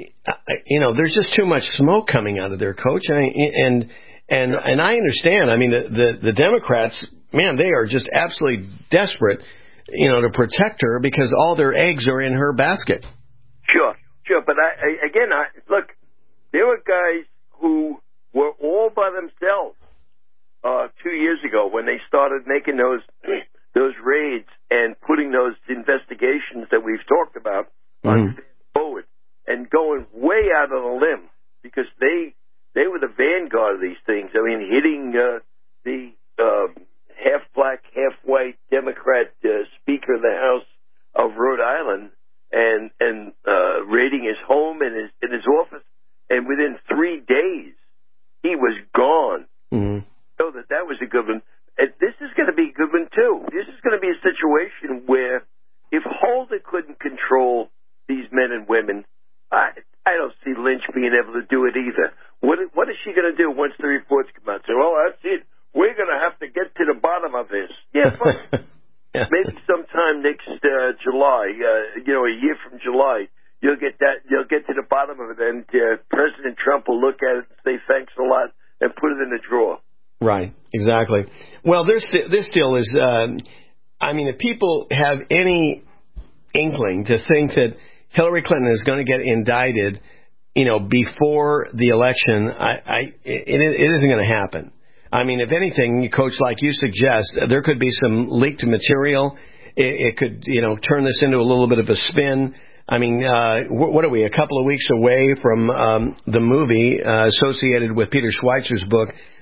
Speaker 5: you know, there's just too much smoke coming out of there, Coach. I, and and and I understand. I mean, the, the, the Democrats, man, they are just absolutely desperate, you know, to protect her because all their eggs are in her basket.
Speaker 1: Sure, sure. But I, I, again, I, look, there were guys who were all by themselves uh, two years ago when they started making those those raids and putting those investigations that we've talked about mm-hmm. on forward and going way out on a limb because they they were the vanguard of these things. I mean, hitting uh, the uh, half black, half white Democrat uh, Speaker of the House of Rhode Island and and uh, raiding his home and his in his office, and within three days he was gone.
Speaker 5: Mm-hmm.
Speaker 1: So that that was a good one. And this is going to be a good one too. This is going to be a situation where if Holder couldn't control these men and women, I I don't see Lynch being able to do it either. What what is she going to do once the reports come out? Say, well, that's it. We're going to have to get to the bottom of this. Yeah, fine. yeah. Maybe sometime next uh, July, uh, you know, a year from July, you'll get that. You'll get to the bottom of it, and uh, President Trump will look at it and say thanks a lot and put it in the drawer.
Speaker 5: Right. Exactly. Well, this this deal is. Um, I mean, if people have any inkling to think that Hillary Clinton is going to get indicted, you know, before the election, I, I it, it isn't going to happen. I mean, if anything, Coach, like you suggest, there could be some leaked material. It, it could, you know, turn this into a little bit of a spin. I mean, uh, what are we, a couple of weeks away from um, the movie uh, associated with Peter Schweitzer's book,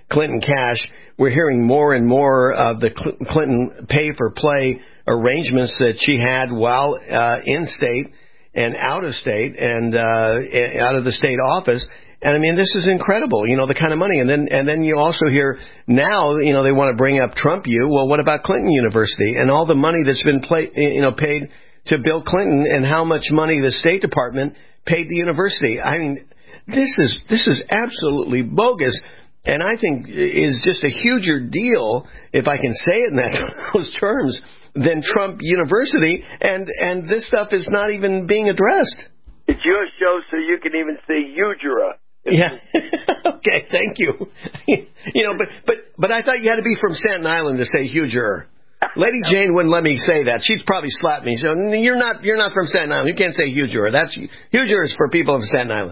Speaker 5: Clinton cash. We're hearing more and more of the Cl- Clinton pay-for-play arrangements that she had while uh, in state and out of state and uh, out of the state office. And I mean, this is incredible, you know, the kind of money. And then, and then you also hear now, you know, they want to bring up Trump U. Well, what about Clinton University and all the money that's been play, you know, paid to Bill Clinton and how much money the State Department paid the university? I mean, this is, this is absolutely bogus. And I think is just a huger deal, if I can say it in that, those terms, than Trump University. And, and this stuff is not even being addressed.
Speaker 1: It's your show, so you can even say Ujura.
Speaker 5: Yeah. Okay, thank you. You know, but, but, but I thought you had to be from Staten Island to say Huger. Lady Jane wouldn't let me say that. She'd probably slap me. So you're not, you're not from Staten Island. You can't say Huger. That's, Huger is for people of Staten Island.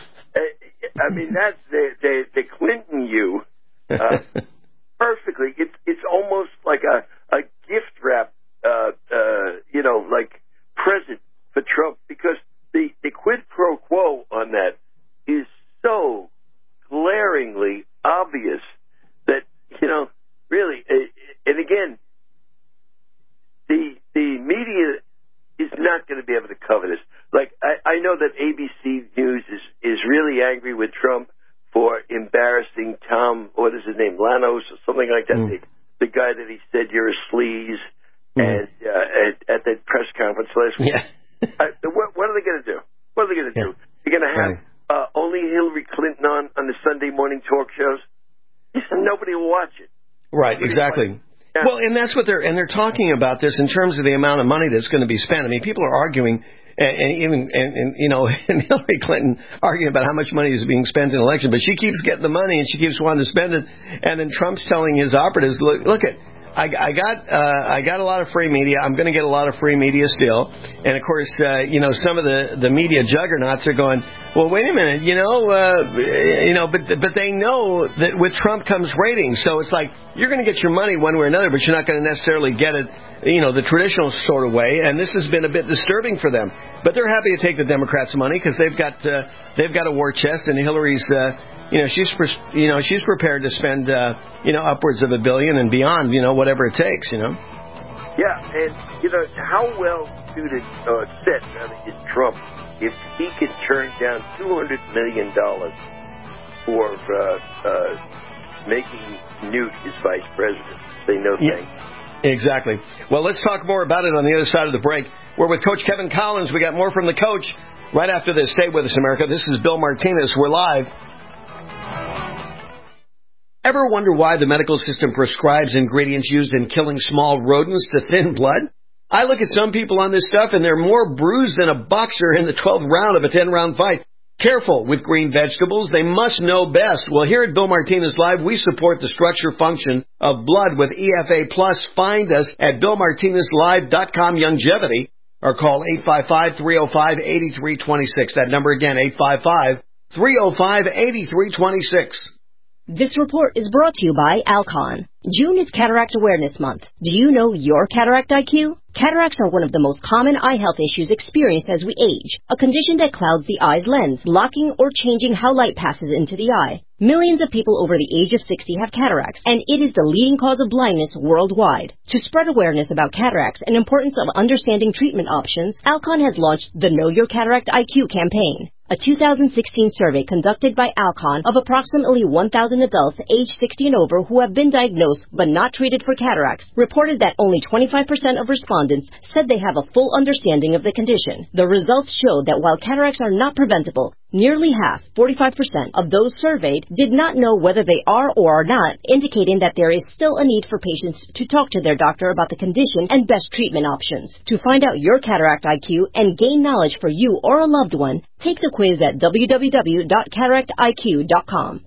Speaker 1: I mean, that's the, the, the Clinton U. Uh, perfectly. It's, it's almost like a, a gift wrap, uh, uh, you know, like present for Trump, because the, the quid pro quo on that is so glaringly obvious that, you know, really, and again, the the media is not going to be able to cover this. Like, I, I know that A B C News is, is really angry with Trump for embarrassing Tom, what is his name, Lanos or something like that, mm. the, the guy that he said you're a sleaze mm. and, uh, at, at that press conference last week. Yeah. uh, what, what are they going to do? What are they going to yeah. do? They're going to have right. uh, only Hillary Clinton on, on the Sunday morning talk shows? Nobody will watch it.
Speaker 5: Right, Nobody exactly. Yeah. Well, and that's what they're, and they're talking about this in terms of the amount of money that's going to be spent. I mean, people are arguing, and, and even, and, and, you know, and Hillary Clinton arguing about how much money is being spent in the election, but she keeps getting the money and she keeps wanting to spend it. And then Trump's telling his operatives, look, look at, I, I got uh, I got a lot of free media. I'm going to get a lot of free media still. And, of course, uh, you know, some of the, the media juggernauts are going, well, wait a minute, you know, uh, you know, but but they know that with Trump comes ratings. So it's like you're going to get your money one way or another, but you're not going to necessarily get it, you know, the traditional sort of way. And this has been a bit disturbing for them. But they're happy to take the Democrats' money because they've got uh, they've got a war chest, and Hillary's, uh, you know, she's you know she's prepared to spend uh, you know upwards of a billion and beyond, you know, whatever it takes, you know.
Speaker 1: Yeah, and you know how well suited uh, set uh, is Trump if he could turn down two hundred million dollars for uh, uh, making Newt his vice president. Say no thanks.
Speaker 5: Yeah, exactly. Well, let's talk more about it on the other side of the break. We're with Coach Kevin Collins. We got more from the coach right after this. Stay with us, America. This is Bill Martinez. We're live. Ever wonder why the medical system prescribes ingredients used in killing small rodents to thin blood? I look at some people on this stuff, and they're more bruised than a boxer in the twelfth round of a ten-round fight. Careful with green vegetables. They must know best. Well, here at Bill Martinez Live, we support the structure function of blood with E F A Plus. Find us at bill martinez live dot com Longevity or call eight five five, three oh five, eight three two six. That number again, eight five five, three oh five, eight three two six.
Speaker 3: This report is brought to you by Alcon. June is Cataract Awareness Month. Do you know your cataract I Q? Cataracts are one of the most common eye health issues experienced as we age, a condition that clouds the eye's lens, blocking or changing how light passes into the eye. Millions of people over the age of sixty have cataracts, and it is the leading cause of blindness worldwide. To spread awareness about cataracts and importance of understanding treatment options, Alcon has launched the Know Your Cataract I Q campaign. A two thousand sixteen survey conducted by Alcon of approximately one thousand adults aged sixty and over who have been diagnosed but not treated for cataracts reported that only twenty-five percent of respondents said they have a full understanding of the condition. The results show that while cataracts are not preventable, nearly half, forty-five percent, of those surveyed did not know whether they are or are not, indicating that there is still a need for patients to talk to their doctor about the condition and best treatment options. To find out your cataract I Q and gain knowledge for you or a loved one, take the quiz at w w w dot cataract I Q dot com.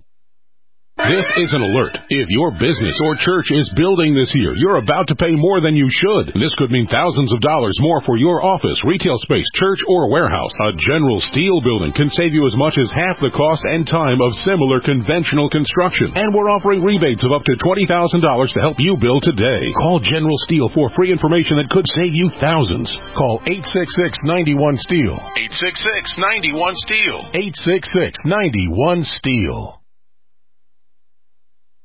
Speaker 4: This is an alert. If your business or church is building this year, you're about to pay more than you should. This could mean thousands of dollars more for your office, retail space, church, or warehouse. A General Steel building can save you as much as half the cost and time of similar conventional construction. And we're offering rebates of up to twenty thousand dollars to help you build today. Call General Steel for free information that could save you thousands. Call eight six six, nine one, STEEL.
Speaker 2: eight six six, nine one, STEEL.
Speaker 4: eight six six, nine one, STEEL.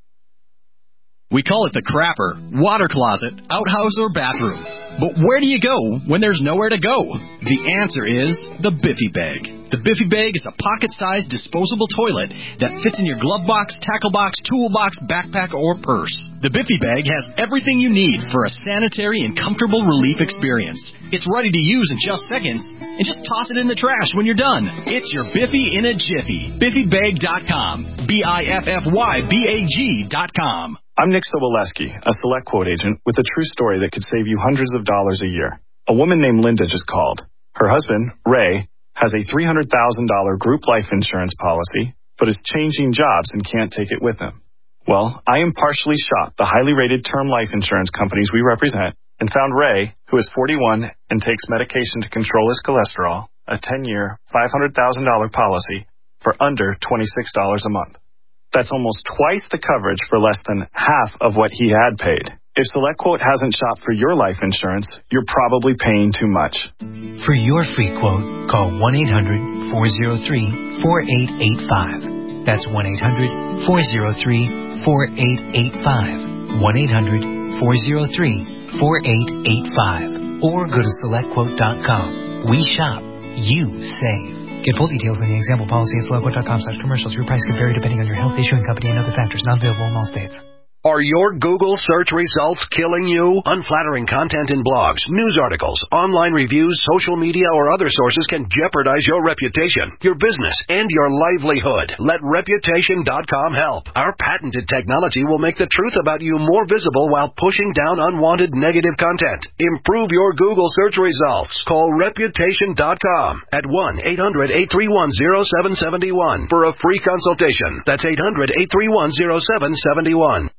Speaker 6: We call it the crapper, water closet, outhouse, or bathroom. But where do you go when there's nowhere to go? The answer is the Biffy Bag. The Biffy Bag is a pocket-sized disposable toilet that fits in your glove box, tackle box, toolbox, backpack, or purse. The Biffy Bag has everything you need for a sanitary and comfortable relief experience. It's ready to use in just seconds, and just toss it in the trash when you're done. It's your Biffy in a jiffy. Biffy Bag dot com. B I F F Y B A G dot com.
Speaker 7: I'm Nick Soboleski, a Select Quote agent with a true story that could save you hundreds of dollars a year. A woman named Linda just called. Her husband, Ray, has a three hundred thousand dollars group life insurance policy, but is changing jobs and can't take it with him. Well, I impartially shopped the highly rated term life insurance companies we represent and found Ray, who is forty-one and takes medication to control his cholesterol, a ten-year, five hundred thousand dollars policy for under twenty-six dollars a month. That's almost twice the coverage for less than half of what he had paid. If SelectQuote hasn't shopped for your life insurance, you're probably paying too much.
Speaker 8: For your free quote, call one eight hundred four oh three four eight eight five. That's one eight hundred four oh three four eight eight five. one eight hundred four oh three four eight eight five. Or go to select quote dot com. We shop. You save. Get full details in the example policy at select quote dot com slash commercials. Your price can vary depending on your health, issuing company, and other factors. Not available in all states.
Speaker 15: Are your Google search results killing you? Unflattering content in blogs, news articles, online reviews, social media, or other sources can jeopardize your reputation, your business, and your livelihood. Let reputation dot com help. Our patented technology will make the truth about you more visible while pushing down unwanted negative content. Improve your Google search results. Call reputation dot com at one eight hundred eight three one oh seven seven one for a free consultation. That's eight hundred eight three one oh seven seven one.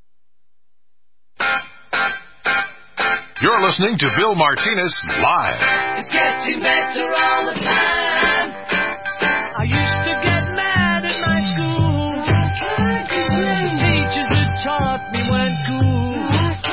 Speaker 2: You're listening to Bill Martinez Live.
Speaker 22: It's getting better all the time. I used to get mad at my school. The teachers that taught me weren't cool.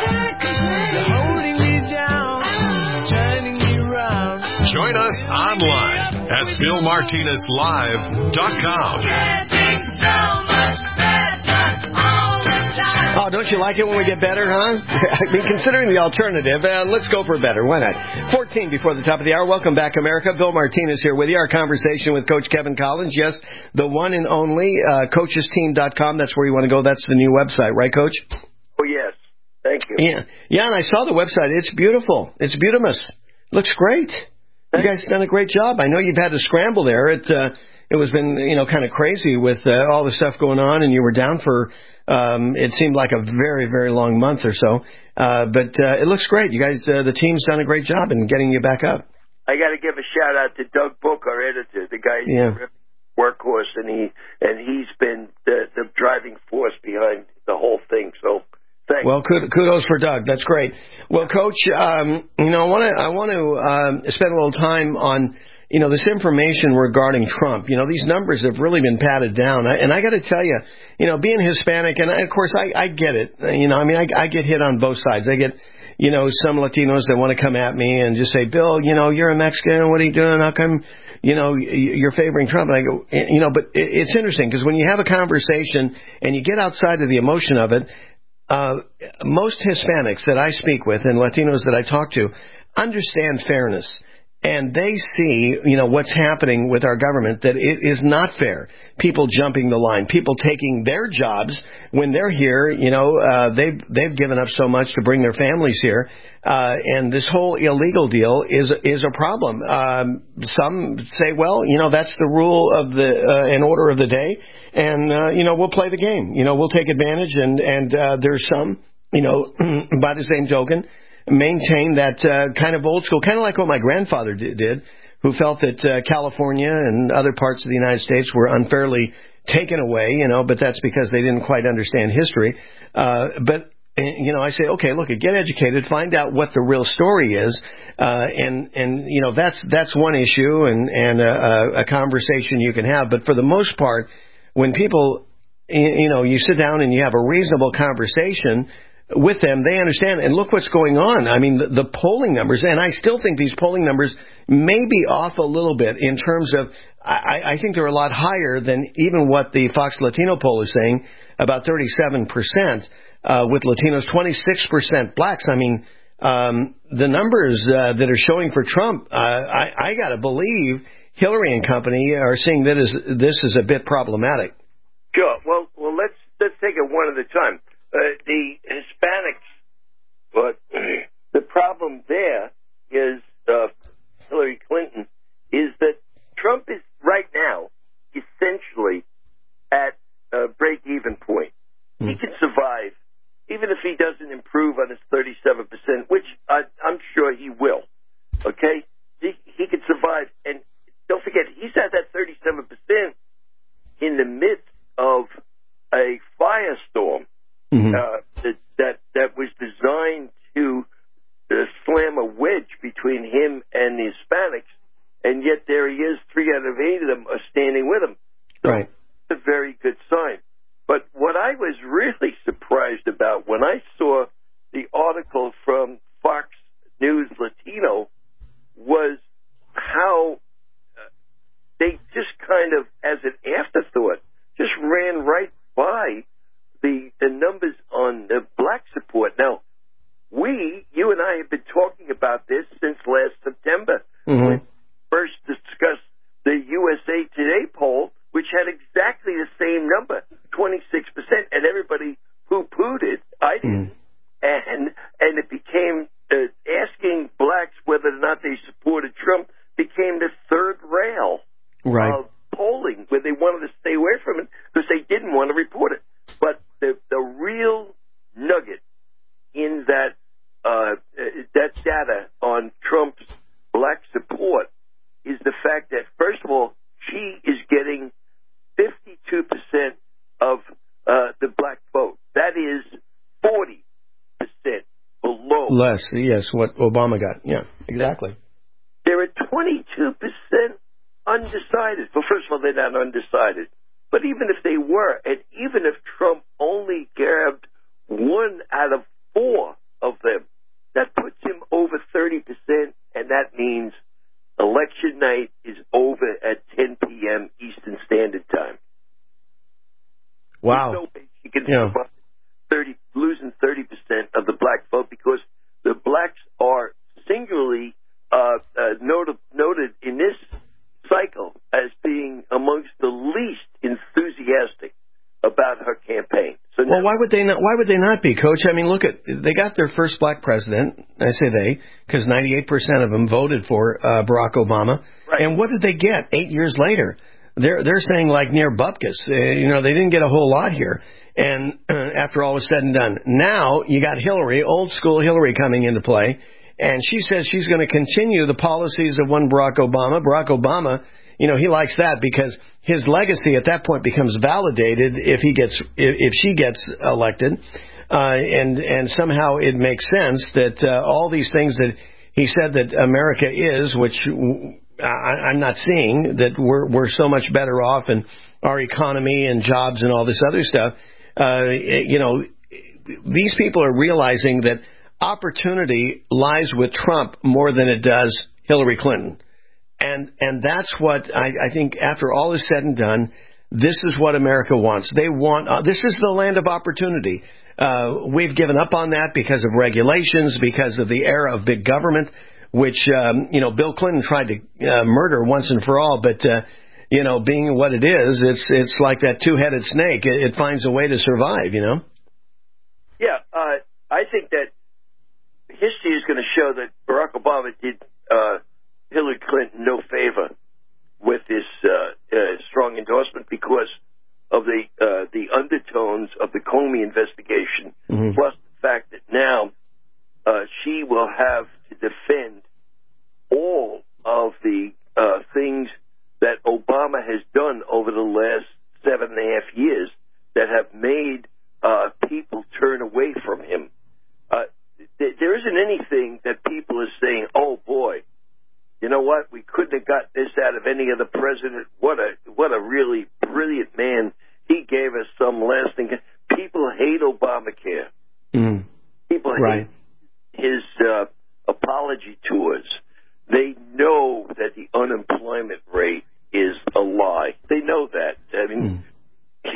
Speaker 22: They're holding me down, turning me around.
Speaker 2: Join us online at bill martinez live dot com.
Speaker 22: Getting so much better all the time.
Speaker 5: Oh, don't you like it when we get better, huh? I mean, considering the alternative, uh, let's go for better. Why not? fourteen before the top of the hour. Welcome back, America. Bill Martinez here with you. Our conversation with Coach Kevin Collins. Yes, the one and only, uh, coaches team dot com. That's where you want to go. That's the new website, right, Coach?
Speaker 1: Oh, yes. Thank you.
Speaker 5: Yeah, yeah, and I saw the website. It's beautiful. It's beautimous. Looks great. You guys have done a great job. I know you've had to scramble there. It uh, it was been, you know, kind of crazy with uh, all the stuff going on, and you were down for, um, it seemed like a very, very long month or so. Uh, but uh, it looks great. You guys, uh, the team's done a great job in getting you back up.
Speaker 1: I got to give a shout out to Doug Book, our editor. The guy's
Speaker 5: Yeah.
Speaker 1: a workhorse, and he and he's been the, the driving force behind the whole thing. So. Thanks.
Speaker 5: Well, kudos for Doug. That's great. Well, Coach, um, you know, I want to I want to um, spend a little time on, you know, this information regarding Trump. You know, these numbers have really been patted down, I, and I got to tell you, you know, being Hispanic, and I, of course I, I get it. You know, I mean, I, I get hit on both sides. I get, you know, some Latinos that want to come at me and just say, Bill, you know, you're a Mexican. What are you doing? How come, you know, you're favoring Trump? And I go, you know, but it's interesting because when you have a conversation and you get outside of the emotion of it. Uh, most Hispanics that I speak with and Latinos that I talk to understand fairness. And they see, you know, what's happening with our government, that it is not fair. People jumping the line, people taking their jobs when they're here, you know, uh, they've, they've given up so much to bring their families here. Uh, and this whole illegal deal is, is a problem. Um, some say, well, you know, that's the rule of the, uh, and order of the day. And, uh, you know, we'll play the game. You know, we'll take advantage. And, and, uh, there's some, you know, by the same token, maintain that uh, kind of old school, kind of like what my grandfather did, did who felt that uh, California and other parts of the United States were unfairly taken away, you know, but that's because they didn't quite understand history. Uh, but, you know, I say, okay, look, get educated, find out what the real story is, uh, and, and, you know, that's, that's one issue and, and a, a conversation you can have. But for the most part, when people, you know, you sit down and you have a reasonable conversation with them, they understand. And look what's going on. I mean, the, the polling numbers, and I still think these polling numbers may be off a little bit in terms of, I, I think they're a lot higher than even what the Fox Latino poll is saying, about thirty-seven percent. uh, with Latinos, twenty-six percent blacks. I mean, um, the numbers uh, that are showing for Trump, uh, I, I got to believe Hillary and company are seeing that is, this is a bit problematic.
Speaker 1: Sure. Well, well, let's let's take it one at a time. Uh, the Hispanics, but the problem there is uh, Hillary Clinton is that Trump is right now essentially at a break-even point. Mm. He can survive even if he doesn't improve on his thirty-seven percent, which I, I'm sure he will. Okay, he, he can survive, and don't forget he's at that thirty-seven percent in the midst of a firestorm mm-hmm. uh, that, that that was designed to uh, slam a wedge between him and the Hispanics, and yet there he is. Three out of eight of them are standing with him. So
Speaker 5: right.
Speaker 1: It's a very good sign. But what I was really surprised about when I saw the article from Fox News Latino was how uh, they just kind of, as an afterthought, just ran right by the the numbers on the black support. Now, we, you and I have been talking about this since last September.
Speaker 5: Mm-hmm.
Speaker 1: When we first discussed the U S A Today poll, which had exactly the same number, twenty-six percent, and everybody poo-pooed it. I didn't. Mm. And and it became, uh, asking blacks whether or not they supported Trump became the third rail
Speaker 5: right.
Speaker 1: of polling, where they wanted to stay away from it because they didn't want to report it. But the the real nugget in that uh, that data on Trump's black support is the fact that, first of all, she is getting fifty-two percent of uh, the black vote. That is forty percent below.
Speaker 5: Less, yes, what Obama got. Yeah, exactly.
Speaker 1: There are twenty-two percent undecided. Well, first of all, they're not undecided. But even if they were, and even if Trump only grabbed one out of four of them, that puts him over thirty percent, and that means election night is over at ten p.m. Eastern Standard Time.
Speaker 5: Wow.
Speaker 1: There's no way she can
Speaker 5: yeah.
Speaker 1: survive thirty, losing thirty percent of the black vote, because the blacks are singularly uh, uh, noted, noted in this cycle as being amongst the least enthusiastic about her campaign. So
Speaker 5: well, why would they not? Why would they not be, Coach? I mean, look at they got their first black president. I say they because ninety-eight percent of them voted for uh, Barack Obama.
Speaker 1: Right.
Speaker 5: And what did they get eight years later? They're they're saying like near bupkis. Uh, you know, they didn't get a whole lot here. And uh, after all was said and done, now you got Hillary, old school Hillary, coming into play, and she says she's going to continue the policies of one Barack Obama. Barack Obama. You know, he likes that because his legacy at that point becomes validated if he gets, if, if she gets elected. Uh, and, and somehow it makes sense that uh, all these things that he said that America is, which I, I'm not seeing, that we're, we're so much better off in our economy and jobs and all this other stuff. Uh, you know, these people are realizing that opportunity lies with Trump more than it does Hillary Clinton. And and that's what I, I think after all is said and done, this is what America wants. They want, uh, this is the land of opportunity. Uh, we've given up on that because of regulations, because of the era of big government, which, um, you know, Bill Clinton tried to uh, murder once and for all. But, uh, you know, being what it is, it's it's like that two-headed snake. It, it finds a way to survive, you know?
Speaker 1: Yeah, uh, I think that history is going to show that Barack Obama did uh, Hillary Clinton no favor with this uh, uh, strong endorsement because of the uh, the undertones of the Comey investigation, mm-hmm. plus the fact that now uh, she will have to defend all of the uh, things that Obama has done over the last seven and a half years that have made uh, people turn away from him. Uh, th- there isn't anything that people are saying, oh, boy, you know what? We couldn't have got this out of any other president. What a what a really brilliant man. He gave us some lasting. People hate Obamacare.
Speaker 5: Mm.
Speaker 1: People
Speaker 5: right.
Speaker 1: hate his uh, apology tours. They know that the unemployment rate is a lie. They know that. I mean, mm.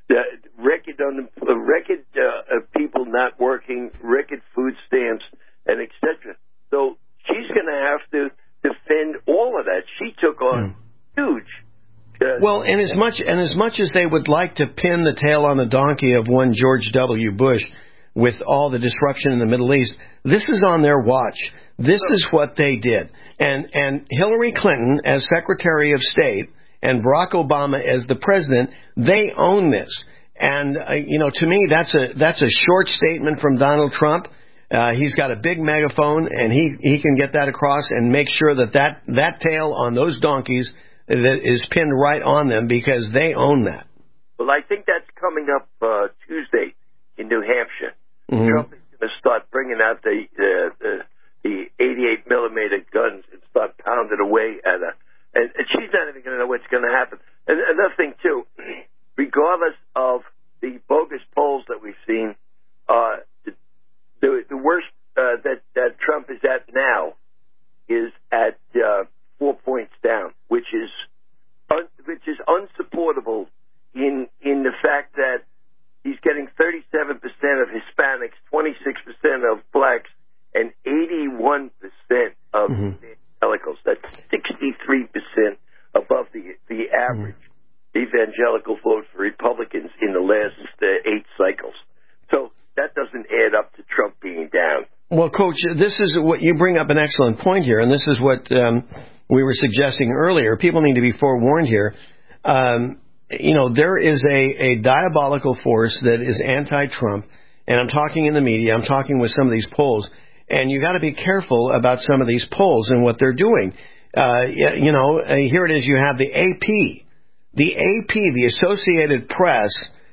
Speaker 1: the record on the record uh, of people not working, record food stamps, and et cetera. So she's going to have to defend all of that. She took on mm. huge. Uh,
Speaker 5: well, and as much and as much as they would like to pin the tail on the donkey of one George W. Bush with all the disruption in the Middle East, this is on their watch. This is what they did. And and Hillary Clinton as Secretary of State and Barack Obama as the president, they own this. And uh, you know, to me, that's a that's a short statement from Donald Trump. Uh, he's got a big megaphone, and he he can get that across and make sure that that, that tail on those donkeys that is pinned right on them because they own that.
Speaker 1: Well, I think that's coming up uh, Tuesday in New Hampshire.
Speaker 5: Mm-hmm.
Speaker 1: Trump is going to start bringing out the uh, the, the eighty-eight millimeter guns and start pounding away at her. And, and she's not even going to know what's going to happen. And another thing, too, regardless of the bogus polls that we've seen, uh, the, the, the worst uh, that, that Trump is at now is at uh, four points down, which is un, which is unsupportable in in the fact that he's getting thirty-seven percent of Hispanics, twenty-six percent of blacks, and eighty-one percent of mm-hmm. evangelicals. That's sixty-three percent above the the average mm-hmm. evangelical vote for Republicans in the last uh, eight cycles. So that doesn't add up to Trump being down.
Speaker 5: Well, Coach, this is what you bring up an excellent point here, and this is what um, we were suggesting earlier. People need to be forewarned here. Um, you know, there is a, a diabolical force that is anti-Trump, and I'm talking in the media, I'm talking with some of these polls, and you got to be careful about some of these polls and what they're doing. Uh, you know, uh, here it is, you have the A P, the A P, the Associated Press,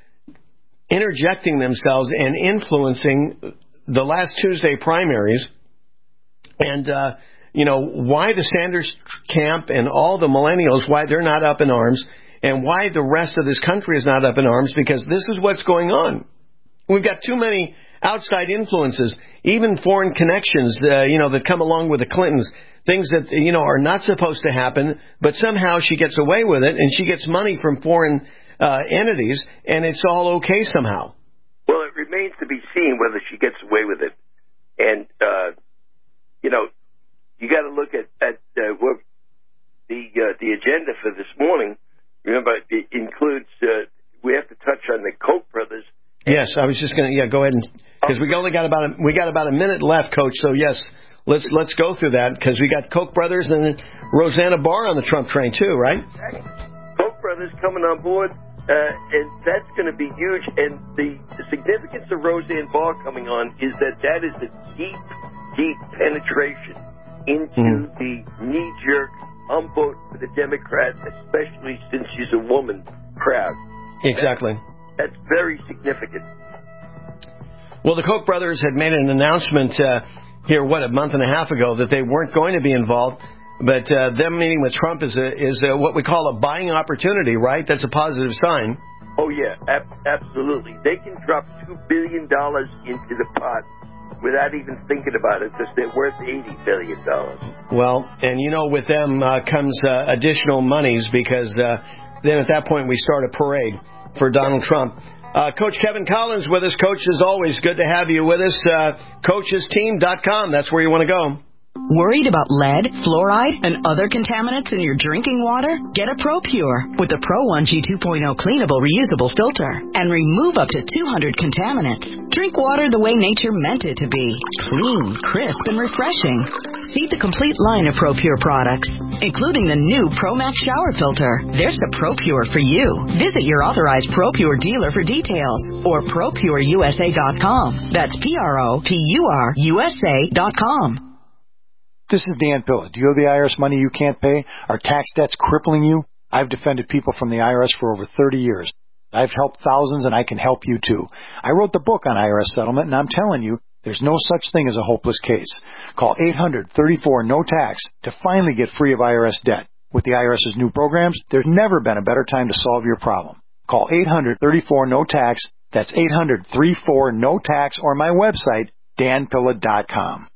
Speaker 5: interjecting themselves and influencing the last Tuesday primaries, and, uh, you know, why the Sanders camp and all the millennials, why they're not up in arms, and why the rest of this country is not up in arms, because this is what's going on. We've got too many outside influences, even foreign connections, uh, you know, that come along with the Clintons, things that, you know, are not supposed to happen, but somehow she gets away with it, and she gets money from foreign uh, entities, and it's all okay somehow.
Speaker 1: Well, it remains to be seen whether she gets away with it. And, uh, you know, you got to look at, at uh, what the uh, the agenda for this morning. Remember, it includes, uh, we have to touch on the Koch brothers.
Speaker 5: Yes, I was just going to, yeah, go ahead, and because we only got about a, we got about a minute left, Coach. So yes, let's let's go through that because we got Koch brothers and Roseanne Barr on the Trump train too, right?
Speaker 1: Koch brothers coming on board. Uh, and that's going to be huge. And the, the significance of Roseanne Barr coming on is that that is a deep, deep penetration into mm. the knee-jerk, I'm voting for the Democrat, especially since she's a woman, crowd.
Speaker 5: Exactly.
Speaker 1: That's, that's very significant.
Speaker 5: Well, the Koch brothers had made an announcement uh, here, what, a month and a half ago, that they weren't going to be involved. But uh, them meeting with Trump is a, is a, what we call a buying opportunity, right? That's a positive sign.
Speaker 1: Oh, yeah, ab- absolutely. They can drop two billion dollars into the pot without even thinking about it because they're worth eighty billion dollars.
Speaker 5: Well, and you know, with them uh, comes uh, additional monies because uh, then at that point we start a parade for Donald Trump. Uh, Coach Kevin Collins with us. Coach, as always, good to have you with us. Uh, coaches team dot com, that's where you want to go.
Speaker 9: Worried about lead, fluoride, and other contaminants in your drinking water? Get a ProPure with the Pro one G two point oh cleanable reusable filter and remove up to two hundred contaminants. Drink water the way nature meant it to be. Clean, crisp, and refreshing. See the complete line of ProPure products, including the new ProMax shower filter. There's a ProPure for you. Visit your authorized ProPure dealer for details or Pro Pure U S A dot com. That's P R O P U R U S A dot com.
Speaker 11: This is Dan Pilla. Do you owe the I R S money you can't pay? Are tax debts crippling you? I've defended people from the I R S for over thirty years. I've helped thousands, and I can help you, too. I wrote the book on I R S settlement, and I'm telling you, there's no such thing as a hopeless case. Call eight hundred thirty-four no tax to finally get free of I R S debt. With the IRS's new programs, there's never been a better time to solve your problem. Call eight hundred thirty-four no tax. That's eight hundred thirty-four no tax, or my website, dan pilla dot com.